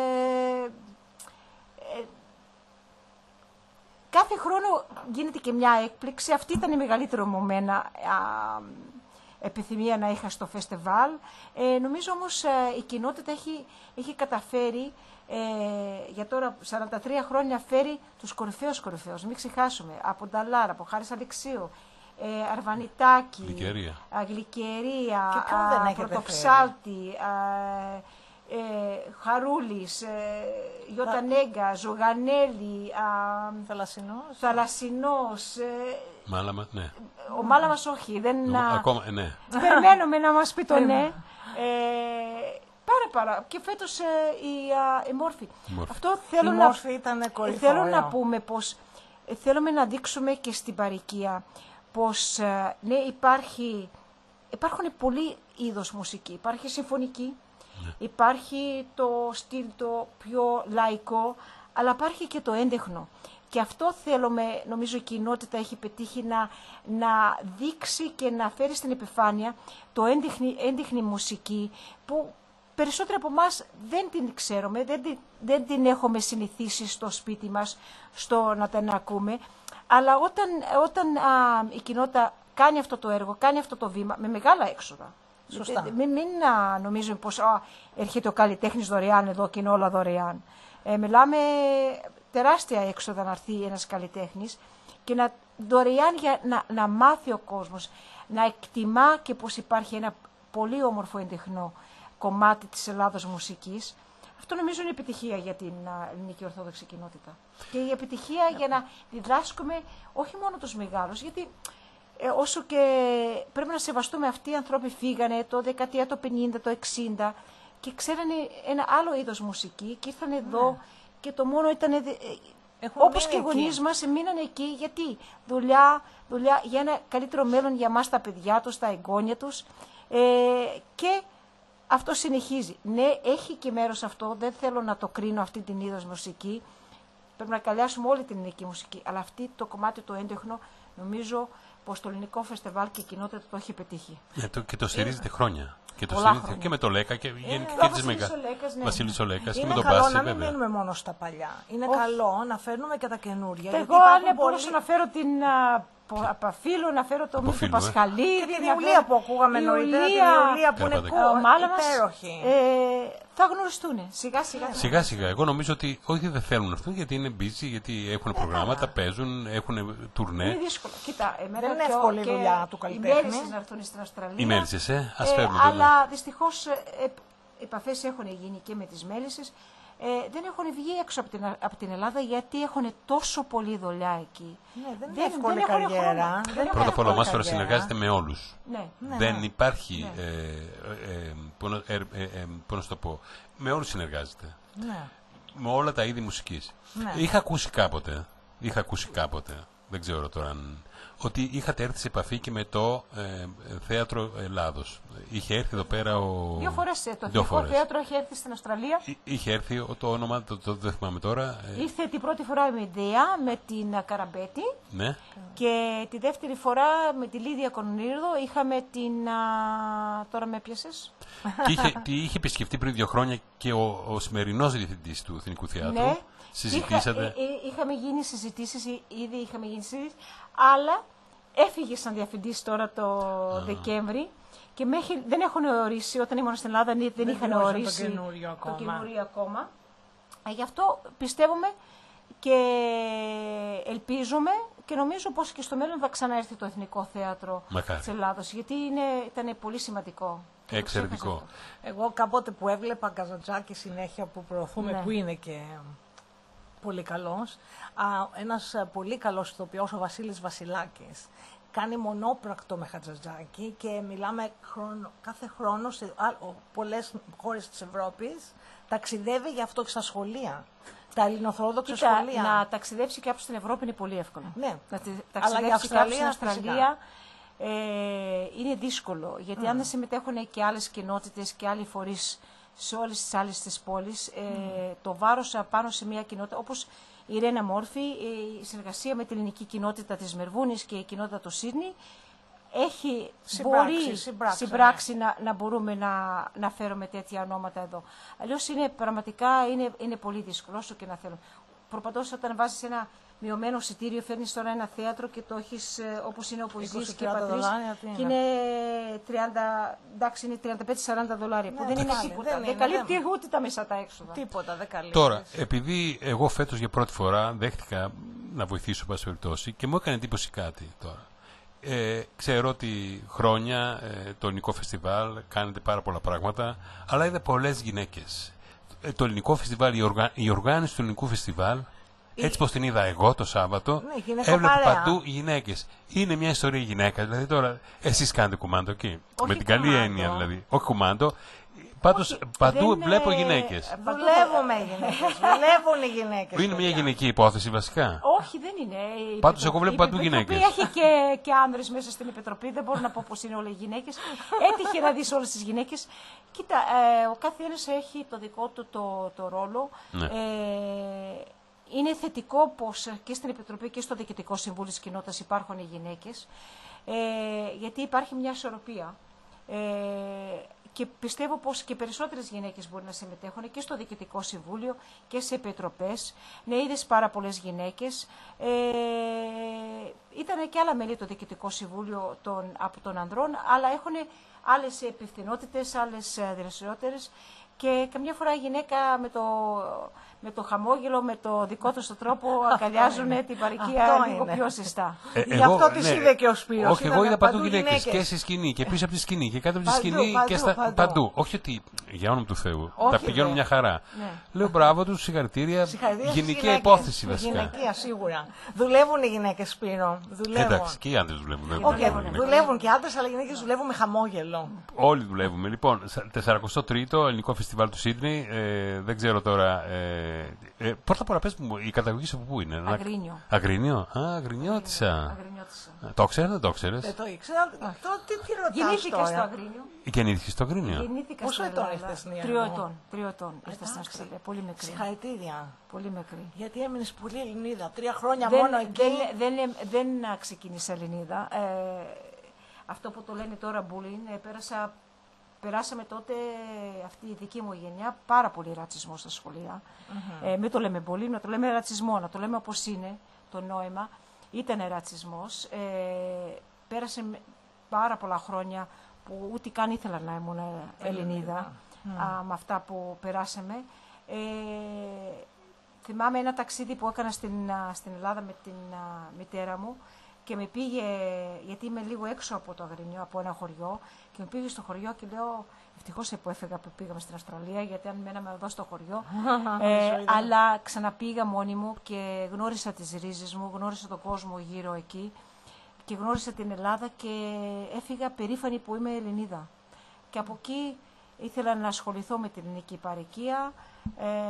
κάθε χρόνο γίνεται και μια έκπληξη. Αυτή ήταν η μεγαλύτερη μου επιθυμία να είχα στο φεστιβάλ. Νομίζω όμως η κοινότητα έχει καταφέρει για τώρα 43 χρόνια φέρει τους κορυφαίους. Μην ξεχάσουμε, από Νταλάρα, από Χάρης Αλεξίου, Αρβανιτάκη, Γλυκερία, Πρωτοψάλτη, Χαρούλης, Γιωτανέγκα, Ζουγανέλη, Θαλασσινός. Μάλαμα, ναι. Ο Μάλαμας όχι, δεν... Ακόμα, ναι. Περιμένουμε να μας πει το ναι. Πάρα. Και φέτος η Μόρφη. Αυτό θέλω να πούμε πως θέλουμε να δείξουμε και στην παροικία πως ναι, υπάρχουν πολλοί είδος μουσική. Υπάρχει συμφωνική, υπάρχει το στυλ το πιο λαϊκό, αλλά υπάρχει και το έντεχνο. Και αυτό θέλουμε, νομίζω η κοινότητα έχει πετύχει να δείξει και να φέρει στην επιφάνεια το έντεχνη μουσική που περισσότεροι από εμάς δεν την ξέρουμε, δεν την έχουμε συνηθίσει στο σπίτι μας να την ακούμε. Αλλά όταν η κοινότητα κάνει αυτό το έργο, κάνει αυτό το βήμα με μεγάλα έξοδα. Σωστά. Μην νομίζουμε πως έρχεται ο καλλιτέχνης δωρεάν εδώ και είναι όλα δωρεάν. Μιλάμε τεράστια έξοδα να έρθει ένας καλλιτέχνης και δωρεάν για να μάθει ο κόσμος, να εκτιμά και πως υπάρχει ένα πολύ όμορφο εντεχνό κομμάτι της Ελλάδος μουσικής. Αυτό νομίζω είναι επιτυχία για την ελληνική ορθόδοξη κοινότητα. Και η επιτυχία για να διδάσκουμε όχι μόνο τους μεγάλους, γιατί όσο και πρέπει να σεβαστούμε, αυτοί οι άνθρωποι φύγανε το δεκαετία το 50, το 60 και ξέρανε ένα άλλο είδος μουσική και ήρθαν εδώ και το μόνο ήταν, όπως και οι γονείς μας, μείνανε εκεί. Γιατί δουλειά για ένα καλύτερο μέλλον για μας τα παιδιά τους, τα εγγόνια τους και αυτό συνεχίζει. Ναι, έχει και μέρος αυτό, δεν θέλω να το κρίνω αυτή την είδος μουσική. Πρέπει να καλιάσουμε όλη την ελληνική μουσική. Αλλά αυτή το κομμάτι το έντεχνο, νομίζω πως το ελληνικό φεστιβάλ και η κοινότητα το έχει πετύχει. Και το στηρίζεται χρόνια. Και το στηρίζεται και με το Λέκα και τις Μεγάλες. Βασίλης ο Λέκας και με τον Πάση. Είναι καλό να μην μείνουμε μόνο στα παλιά. Είναι καλό να φέρνουμε και τα καινούρια. Εγώ αν μπορούσα να φέρω την Παφίλου, να φέρω το Μίχο Πασχαλίδη. Και την Ιουλία που ακούγαμε νωρίτερα. Την Ιουλία που είναι υπέροχη. Θα γνωριστούν σιγά-σιγά. Εγώ νομίζω ότι όχι δεν θέλουν αυτό, γιατί είναι busy, γιατί έχουν προγράμματα, παίζουν, έχουν τουρνέ. Είναι δύσκολο. Κοίτα, δεν είναι εύκολη η δουλειά του καλλιτέχνη. Οι Μέλισσες να έρθουν στην Αυστραλία. Οι Μέλισσες, ας φέρουν. Αλλά δυστυχώς επαφές έχουν γίνει και με τις Μέλισσες. Δεν έχουν βγει έξω από την Ελλάδα γιατί έχουν τόσο πολλή δουλειά εκεί. Ναι, δεν είναι εύκολη καριέρα. Πρώτα απ' όλα ο Μάστορας συνεργάζεται με όλους. Δεν υπάρχει, πώς να το πω, με όλους συνεργάζεται. Με όλα τα είδη μουσικής. Είχα ακούσει κάποτε, δεν ξέρω τώρα αν ότι είχατε έρθει σε επαφή και με το Θέατρο Ελλάδος. Είχε έρθει εδώ πέρα ο... 2 φορές το Εθνικό Θέατρο είχε έρθει στην Αυστραλία. Είχε έρθει το όνομα, δεν θυμάμαι τώρα. Ήρθε την πρώτη φορά η Μεντέα με την Καραμπέτη. Ναι. Και τη δεύτερη φορά με τη Λίδια Κονονίρδο είχαμε την... Τώρα με έπιασες. Και είχε επισκεφτεί πριν 2 χρόνια και ο σημερινός διευθυντής του Εθνικού Θεάτρου. Ναι. Συζητήσατε. Είχαμε γίνει συζητήσεις, αλλά έφυγε σαν διαφυντής τώρα το Δεκέμβρη και δεν έχουν ορίσει, όταν ήμουν στην Ελλάδα δεν είχαν ορίσει το καινούριο ακόμα. Γι' αυτό πιστεύουμε και ελπίζουμε και νομίζω πως και στο μέλλον θα ξαναέρθει το Εθνικό Θέατρο της Ελλάδος, γιατί ήταν πολύ σημαντικό. Εξαιρετικό. Εγώ κάποτε που έβλεπα Καζαντζάκη συνέχεια που προωθούμε, που είναι και πολύ καλός, ένας πολύ καλός ηθοποιός, ο Βασίλης Βασιλάκης, κάνει μονόπρακτο με Χατζαντζάκη και μιλάμε κάθε χρόνο σε πολλές χώρες της Ευρώπης, ταξιδεύει γι' αυτό και στα σχολεία. Τα ελληνοορθόδοξα σχολεία. Να ταξιδέψει κάποιος στην Ευρώπη είναι πολύ εύκολο. Ναι. Να ταξιδέψει κάποιος στην Αυστραλία είναι δύσκολο, γιατί αν δεν συμμετέχουν και άλλες κοινότητες και άλλοι φορείς σε όλες τις άλλες τις πόλεις, το βάρος πάνω σε μια κοινότητα, όπως η Ρένα Μόρφη, η συνεργασία με την ελληνική κοινότητα της Μερβούνης και η κοινότητα του Σίδνη, έχει συμπράξει να μπορούμε να φέρουμε τέτοια ονόματα εδώ. Αλλιώς πραγματικά είναι πολύ δύσκολο, όσο και να θέλουμε. Προπαντός, όταν βάζεις ένα μειωμένο εισιτήριο, φέρνεις τώρα ένα θέατρο και το έχεις όπως είναι ο Ποηζής και Πατρίς και είναι 35-40 δολάρια, που δεν είναι τίποτα. Δεν καλύπτει ούτε τα μέσα τα έξοδα. Τίποτα, δεν καλύπτει. Τώρα, επειδή εγώ φέτος για πρώτη φορά δέχτηκα να βοηθήσω, πάση περιπτώσει, και μου έκανε εντύπωση κάτι τώρα. Ξέρω ότι χρόνια το ελληνικό φεστιβάλ κάνετε πάρα πολλά πράγματα, αλλά είδα πολλές γυναίκες. Το ελληνικό φεστιβάλ, η οργάνωση του ελληνικού φεστιβάλ, έτσι πως την είδα εγώ το Σάββατο, έβλεπα παντού γυναίκες. Είναι μια ιστορία γυναίκα, δηλαδή τώρα εσείς κάνετε κουμάντο εκεί. Με την καλή έννοια δηλαδή. Όχι κουμάντο. Πάντως παντού βλέπω γυναίκες. Δουλεύουμε γυναίκες. Δουλεύουν οι γυναίκες. Είναι μια γυναική υπόθεση βασικά. Όχι, δεν είναι. Πάντως εγώ βλέπω παντού γυναίκες. Έχει και άνδρες μέσα στην Επιτροπή. Δεν μπορώ να πω πως είναι όλοι οι γυναίκες. Έτυχε να δεις όλες τις γυναίκες. Κοίτα, ο καθένας έχει το δικό του το ρόλο. Ναι. Είναι θετικό πως και στην Επιτροπή και στο Διοικητικό Συμβούλιο της Κοινότητας υπάρχουν οι γυναίκες, γιατί υπάρχει μια ισορροπία. Και πιστεύω πως και περισσότερες γυναίκες μπορεί να συμμετέχουν και στο Διοικητικό Συμβούλιο και σε επιτροπές. Ναι, είδες πάρα πολλές γυναίκες. Ήταν και άλλα μέλη το Διοικητικό Συμβούλιο από των ανδρών, αλλά έχουν άλλες υπευθυνότητες, άλλες δραστηριότητες. Και καμιά φορά η γυναίκα με το χαμόγελο, με το δικό τους τον τρόπο αγκαλιάζουν την παροικία λίγο πιο ζεστά. Γι' αυτό τις είδε και ο Σπύρος. Όχι, εγώ είδα παντού γυναίκες και στη σκηνή και πίσω από τη σκηνή και κάτω από τη σκηνή και παντού. Όχι ότι για όνομα του Θεού, τα πηγαίνουν μια χαρά. Λέω μπράβο τους, συγχαρητήρια. Γυναικεία υπόθεση βασικά. Γυναικεία σίγουρα. Δουλεύουν οι γυναίκες, Σπύρο. Εντάξει, και οι άντρες δουλεύουν. Όχι, δουλεύουν και άντρες, αλλά οι γυναίκες δουλεύουν με χαμόγελο. Όλοι δουλεύουμε. Λοιπόν, 43ο Ελληνικό Φεστιβάλ του Σίδνεϊ. Δεν ξέρω τώρα. Πρώτα απ' όλα πες μου, η καταγωγή σου από πού είναι? Αγρίνιο. Αγρίνιο. Αγρινιώτισσα. Το ξέρεις, δεν το ξέρεις? Δεν το ήξερα. Τι ρωτάς? Γεννήθηκα στο Αγρίνιο. Γεννήθηκες στο Αγρίνιο? Πόσο ετών ήρθες στην Ελλάδα? 3 ετών ήρθα στην Αυστραλία. Πολύ μικρή. Συγχαρητήρια. Πολύ μικρή. Γιατί έμεινες πολύ Ελληνίδα. 3 χρόνια μόνο εκεί. Δεν ξεκίνησα Ελληνίδα. Αυτό που το λένε τώρα bullying, περάσαμε τότε, αυτή η δική μου γενιά, πάρα πολύ ρατσισμό στα σχολεία. Μην το λέμε bullying, να το λέμε ρατσισμό, να το λέμε όπως είναι το νόημα. Ήταν ρατσισμός. Πέρασε πάρα πολλά χρόνια που ούτε καν ήθελα να ήμουν Ελληνίδα με αυτά που περάσαμε. Θυμάμαι ένα ταξίδι που έκανα στην Ελλάδα με την μητέρα μου και με πήγε, γιατί είμαι λίγο έξω από το Αγρίνιο, από ένα χωριό, και με πήγε στο χωριό και λέω, ευτυχώς που έφυγα που πήγαμε στην Αυστραλία, γιατί αν μέναμε εδώ στο χωριό, αλλά ξαναπήγα μόνη μου και γνώρισα τις ρίζες μου, γνώρισα τον κόσμο γύρω εκεί και γνώρισα την Ελλάδα και έφυγα περήφανη που είμαι Ελληνίδα. Και από εκεί ήθελα να ασχοληθώ με την ελληνική παροικία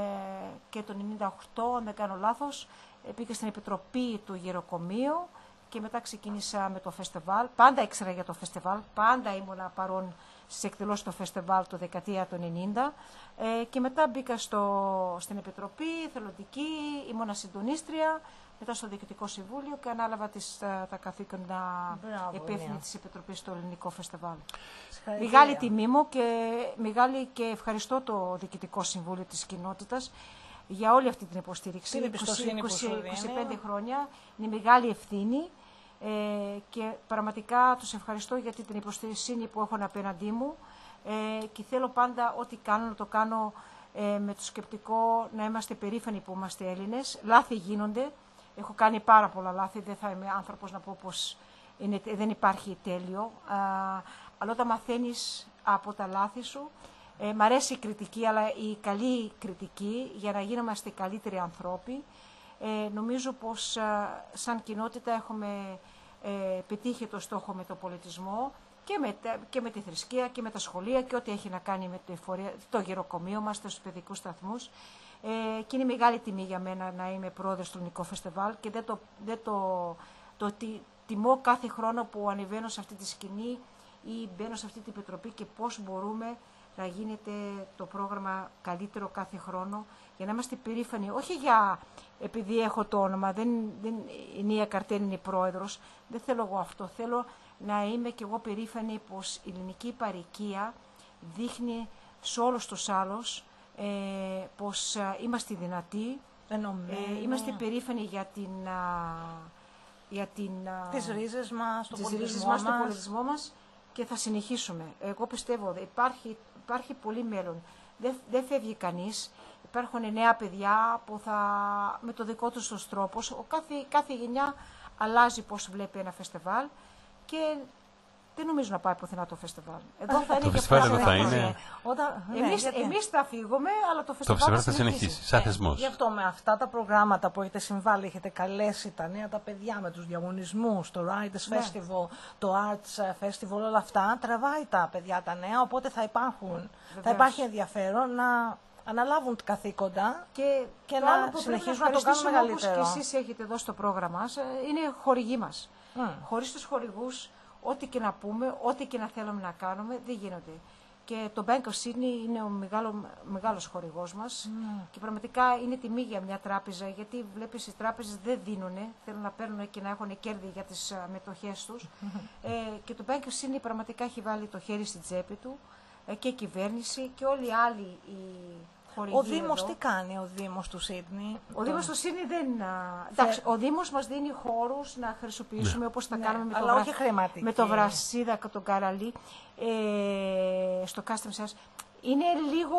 και το 1998, αν δεν κάνω λάθος, πήγα στην Επιτροπή του Γεροκομείου και μετά ξεκίνησα με το φεστιβάλ. Πάντα ήξερα για το φεστιβάλ, πάντα ήμουνα παρόν στις εκδηλώσεις του φεστιβάλ το δεκαετία του 90 και μετά μπήκα στην Επιτροπή Θελοντική, ήμουνα συντονίστρια, μετά στο Διοικητικό Συμβούλιο και ανάλαβα τα καθήκοντα υπεύθυνη της Επιτροπής στο Ελληνικό Φεστιβάλ. Μεγάλη τιμή μου και ευχαριστώ το Διοικητικό Συμβούλιο της Κοινότητας για όλη αυτή την υποστήριξη. 25 χρόνια, είναι μεγάλη ευθύνη και πραγματικά τους ευχαριστώ για την υποστήριξη που έχουν απέναντί μου και θέλω πάντα ό,τι κάνω να το κάνω με το σκεπτικό να είμαστε περήφανοι που είμαστε Έλληνες. Λάθη γίνονται, έχω κάνει πάρα πολλά λάθη, δεν θα είμαι άνθρωπος να πω πως δεν υπάρχει τέλειο, αλλά όταν μαθαίνεις από τα λάθη σου, μ' αρέσει η κριτική, αλλά η καλή κριτική για να γίνομαστε καλύτεροι ανθρώποι. Νομίζω πως σαν κοινότητα έχουμε πετύχει το στόχο με το πολιτισμό και με τη θρησκεία και με τα σχολεία και ό,τι έχει να κάνει με το γεροκομείο μας, τους παιδικούς σταθμούς. Και είναι μεγάλη τιμή για μένα να είμαι πρόεδρος του Ελληνικού Φεστιβάλ και δεν το τιμώ κάθε χρόνο που ανεβαίνω σε αυτή τη σκηνή ή μπαίνω σε αυτή την επιτροπή και πώς μπορούμε να γίνεται το πρόγραμμα καλύτερο κάθε χρόνο για να είμαστε περήφανοι, όχι επειδή έχω το όνομα, η Νία Καρτέρη είναι η πρόεδρος, δεν θέλω εγώ αυτό, θέλω να είμαι και εγώ περήφανη πως η ελληνική παροικία δείχνει σε όλους τους άλλους πως είμαστε δυνατοί, είμαστε περήφανοι για τις ρίζες μας, τον πολιτισμό μας και θα συνεχίσουμε. Εγώ πιστεύω ότι υπάρχει πολύ μέλλον. Δεν φεύγει κανείς. Υπάρχουν νέα παιδιά που με το δικό τους τρόπο, κάθε γενιά αλλάζει πώς βλέπει ένα φεστιβάλ και δεν νομίζω να πάει πουθενά το φεστιβάλ. Εδώ θα είναι το φεστιβάλ εδώ θα είναι. Εμείς θα φύγουμε, αλλά το φεστιβάλ θα συνεχίσει, σαν θεσμός. Γι' αυτό με αυτά τα προγράμματα που έχετε συμβάλει, έχετε καλέσει τα νέα τα παιδιά με τους διαγωνισμούς, το Writers Festival, το Arts Festival, όλα αυτά, τραβάει τα παιδιά τα νέα, οπότε θα υπάρχει ενδιαφέρον να αναλάβουν καθήκοντα και να συνεχίσουν να το κάνουν μεγαλύτερο. Όπως και εσείς έχετε εδώ στο πρόγραμμα, είναι χορηγοί μας. Χωρίς τους χορηγούς, ό,τι και να πούμε, ό,τι και να θέλουμε να κάνουμε, δεν γίνονται. Και το Bank of Sydney είναι ο μεγάλος χορηγός μας και πραγματικά είναι τιμή για μια τράπεζα, γιατί βλέπεις οι τράπεζες δεν δίνουνε, θέλουν να παίρνουν και να έχουν κέρδη για τις μετοχές τους. Και το Bank of Sydney πραγματικά έχει βάλει το χέρι στην τσέπη του και η κυβέρνηση και όλοι οι άλλοι χορηγοί. Ο Δήμος τι κάνει, ο Δήμος του Σίδνεϊ? Ο Δήμος του Σίδνεϊ ο Δήμος μας δίνει χώρους να χρησιμοποιήσουμε όπως θα κάνουμε με το Βρασίδα και τον Καραλί στο Custom House. Είναι λίγο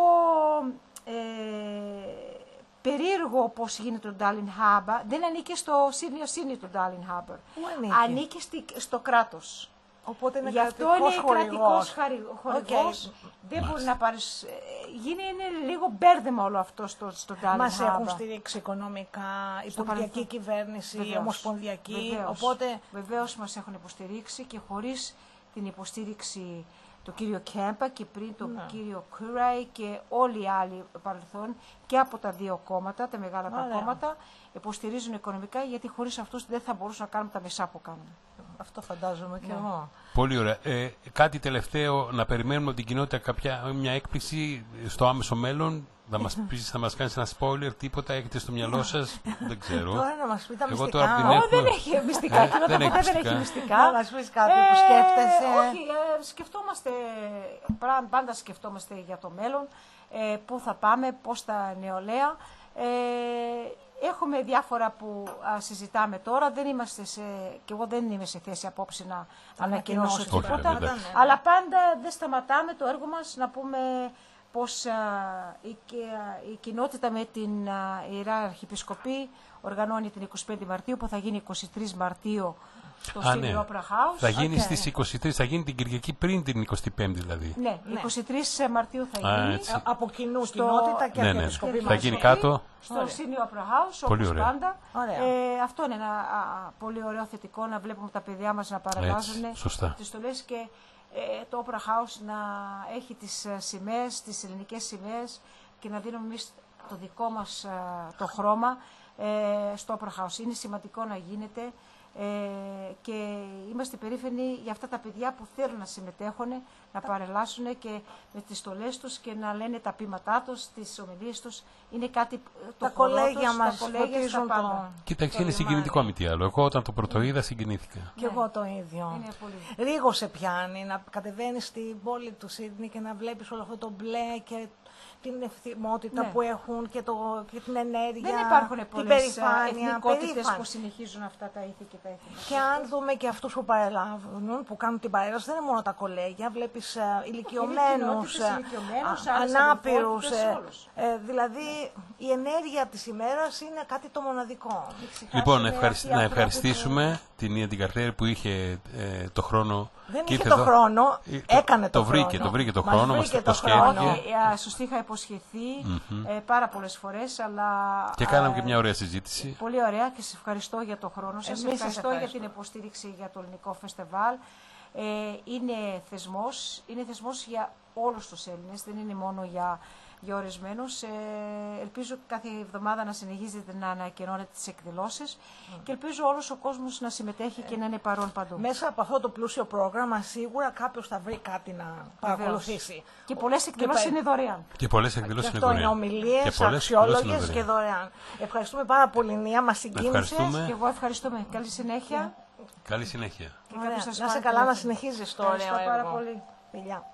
περίεργο πώς γίνεται το Darling Harbour. Δεν ανήκει στο Sydney το Darling Harbour. Ανήκει στο κράτος. Οπότε είναι γι' αυτό είναι κρατικός χορηγός. Δεν μπορεί να πάρεις. Είναι λίγο μπέρδεμα όλο αυτό στο Darling Harbour. Μας έχουν στηρίξει οικονομικά, η υπουργική κυβέρνηση, η ομοσπονδιακή. Βεβαίως μας έχουν υποστηρίξει και χωρίς την υποστήριξη το κύριο Κέμπα και πριν τον κύριο Κουράι και όλοι οι άλλοι παρελθόν και από τα δύο κόμματα, τα μεγάλα τα κόμματα, υποστηρίζουν οικονομικά, γιατί χωρίς αυτούς δεν θα μπορούσαν να κάνουμε τα μισά που κάνουμε. Αυτό φαντάζομαι και εγώ. Πολύ ωραία. Κάτι τελευταίο, να περιμένουμε από την κοινότητα μια έκπληξη στο άμεσο μέλλον. Θα μας πεις, θα μας κάνεις ένα spoiler, τίποτα έχετε στο μυαλό σας? Δεν ξέρω. Τώρα να μας πει τα μυστικά. Δεν έχει μυστικά. Δεν έχει μυστικά. Να μας πεις κάτι που σκέφτεσαι. Όχι, σκεφτόμαστε, πάντα σκεφτόμαστε για το μέλλον, πού θα πάμε, πώς τα νεολαία. Έχουμε διάφορα που συζητάμε τώρα, και εγώ δεν είμαι σε θέση απόψε να ανακοινώσω τίποτα, αλλά πάντα δεν σταματάμε το έργο μας να πούμε πως η κοινότητα με την Ιερά Αρχιεπισκοπή οργανώνει την 25 Μαρτίου που θα γίνει 23 Μαρτίου στο Sydney Opera House. Θα γίνει στις 23, θα γίνει την Κυριακή πριν την 25η δηλαδή. Ναι, 23 Μαρτίου θα γίνει. Από κοινού κοινότητα και Αρχιεπισκοπή μας. Θα γίνει κάτω. Στο Sydney Opera House, όπως πάντα. Αυτό είναι ένα πολύ ωραίο θετικό, να βλέπουμε τα παιδιά μας να παραβάζουν τις στολές και το Opera House να έχει τις σημαίες, τις ελληνικές σημαίες και να δίνουμε εμείς το δικό μας το χρώμα, στο Opera House. Είναι σημαντικό να γίνεται και είμαστε περήφανοι για αυτά τα παιδιά που θέλουν να συμμετέχουν, να παρελάσουν και με τις στολές τους και να λένε τα ποίηματά τους, τις ομιλίες τους. Είναι κάτι τα κολέγια μας φωτίζουν το... Κοίταξε, είναι συγκινητικό μη τι άλλο. Εγώ όταν το πρωτοείδα συγκινήθηκα. Και εγώ το ίδιο. Λίγο σε πιάνει να κατεβαίνεις στην πόλη του Σίδνεϊ και να βλέπεις όλο αυτό το μπλε και την ευθυμότητα που έχουν και την ενέργεια. Δεν υπάρχουν πολλές εθνικότητες που συνεχίζουν αυτά τα ήθη και τα ήθη. Και αν δούμε και αυτούς που παρελάβουν, που κάνουν την παρέλαση, δεν είναι μόνο τα κολέγια, βλέπεις ηλικιωμένους, ανάπηρους. Δηλαδή η ενέργεια της ημέρας είναι κάτι το μοναδικό. Λοιπόν, να ευχαριστήσουμε την Ία την Καρτέρη που είχε το χρόνο. Δεν είχε το χρόνο, έκανε το χρόνο. Το βρήκε το χρόνο, μας το σχέδιο. Σωστή, είχα υποσχεθεί πάρα πολλές φορές, αλλά... Και κάναμε και μια ωραία συζήτηση. Πολύ ωραία και σας ευχαριστώ για το χρόνο σας. Ευχαριστώ για την υποστήριξη για το ελληνικό φεστιβάλ. Είναι θεσμός για όλους τους Έλληνες, δεν είναι μόνο για ορισμένους. Ελπίζω κάθε εβδομάδα να συνεχίζετε να ανακοινώνετε τις εκδηλώσεις και ελπίζω όλος ο κόσμος να συμμετέχει και να είναι παρόν παντού. Μέσα από αυτό το πλούσιο πρόγραμμα σίγουρα κάποιος θα βρει κάτι να παρακολουθήσει. Και πολλές εκδηλώσεις είναι δωρεάν. Και πολλές εκδηλώσεις είναι δωρεάν. Αυτό είναι ομιλίες αξιόλογες και δωρεάν. Ευχαριστούμε πάρα πολύ, Νία, μας συγκίνησες. Και εγώ ευχαριστούμε. Καλή συνέχεια. Καλή συνέχεια. Να είσαι καλά, να συνεχίζεις το ωραίο έργο. Ευχαριστώ πάρα πολύ. Φιλιά.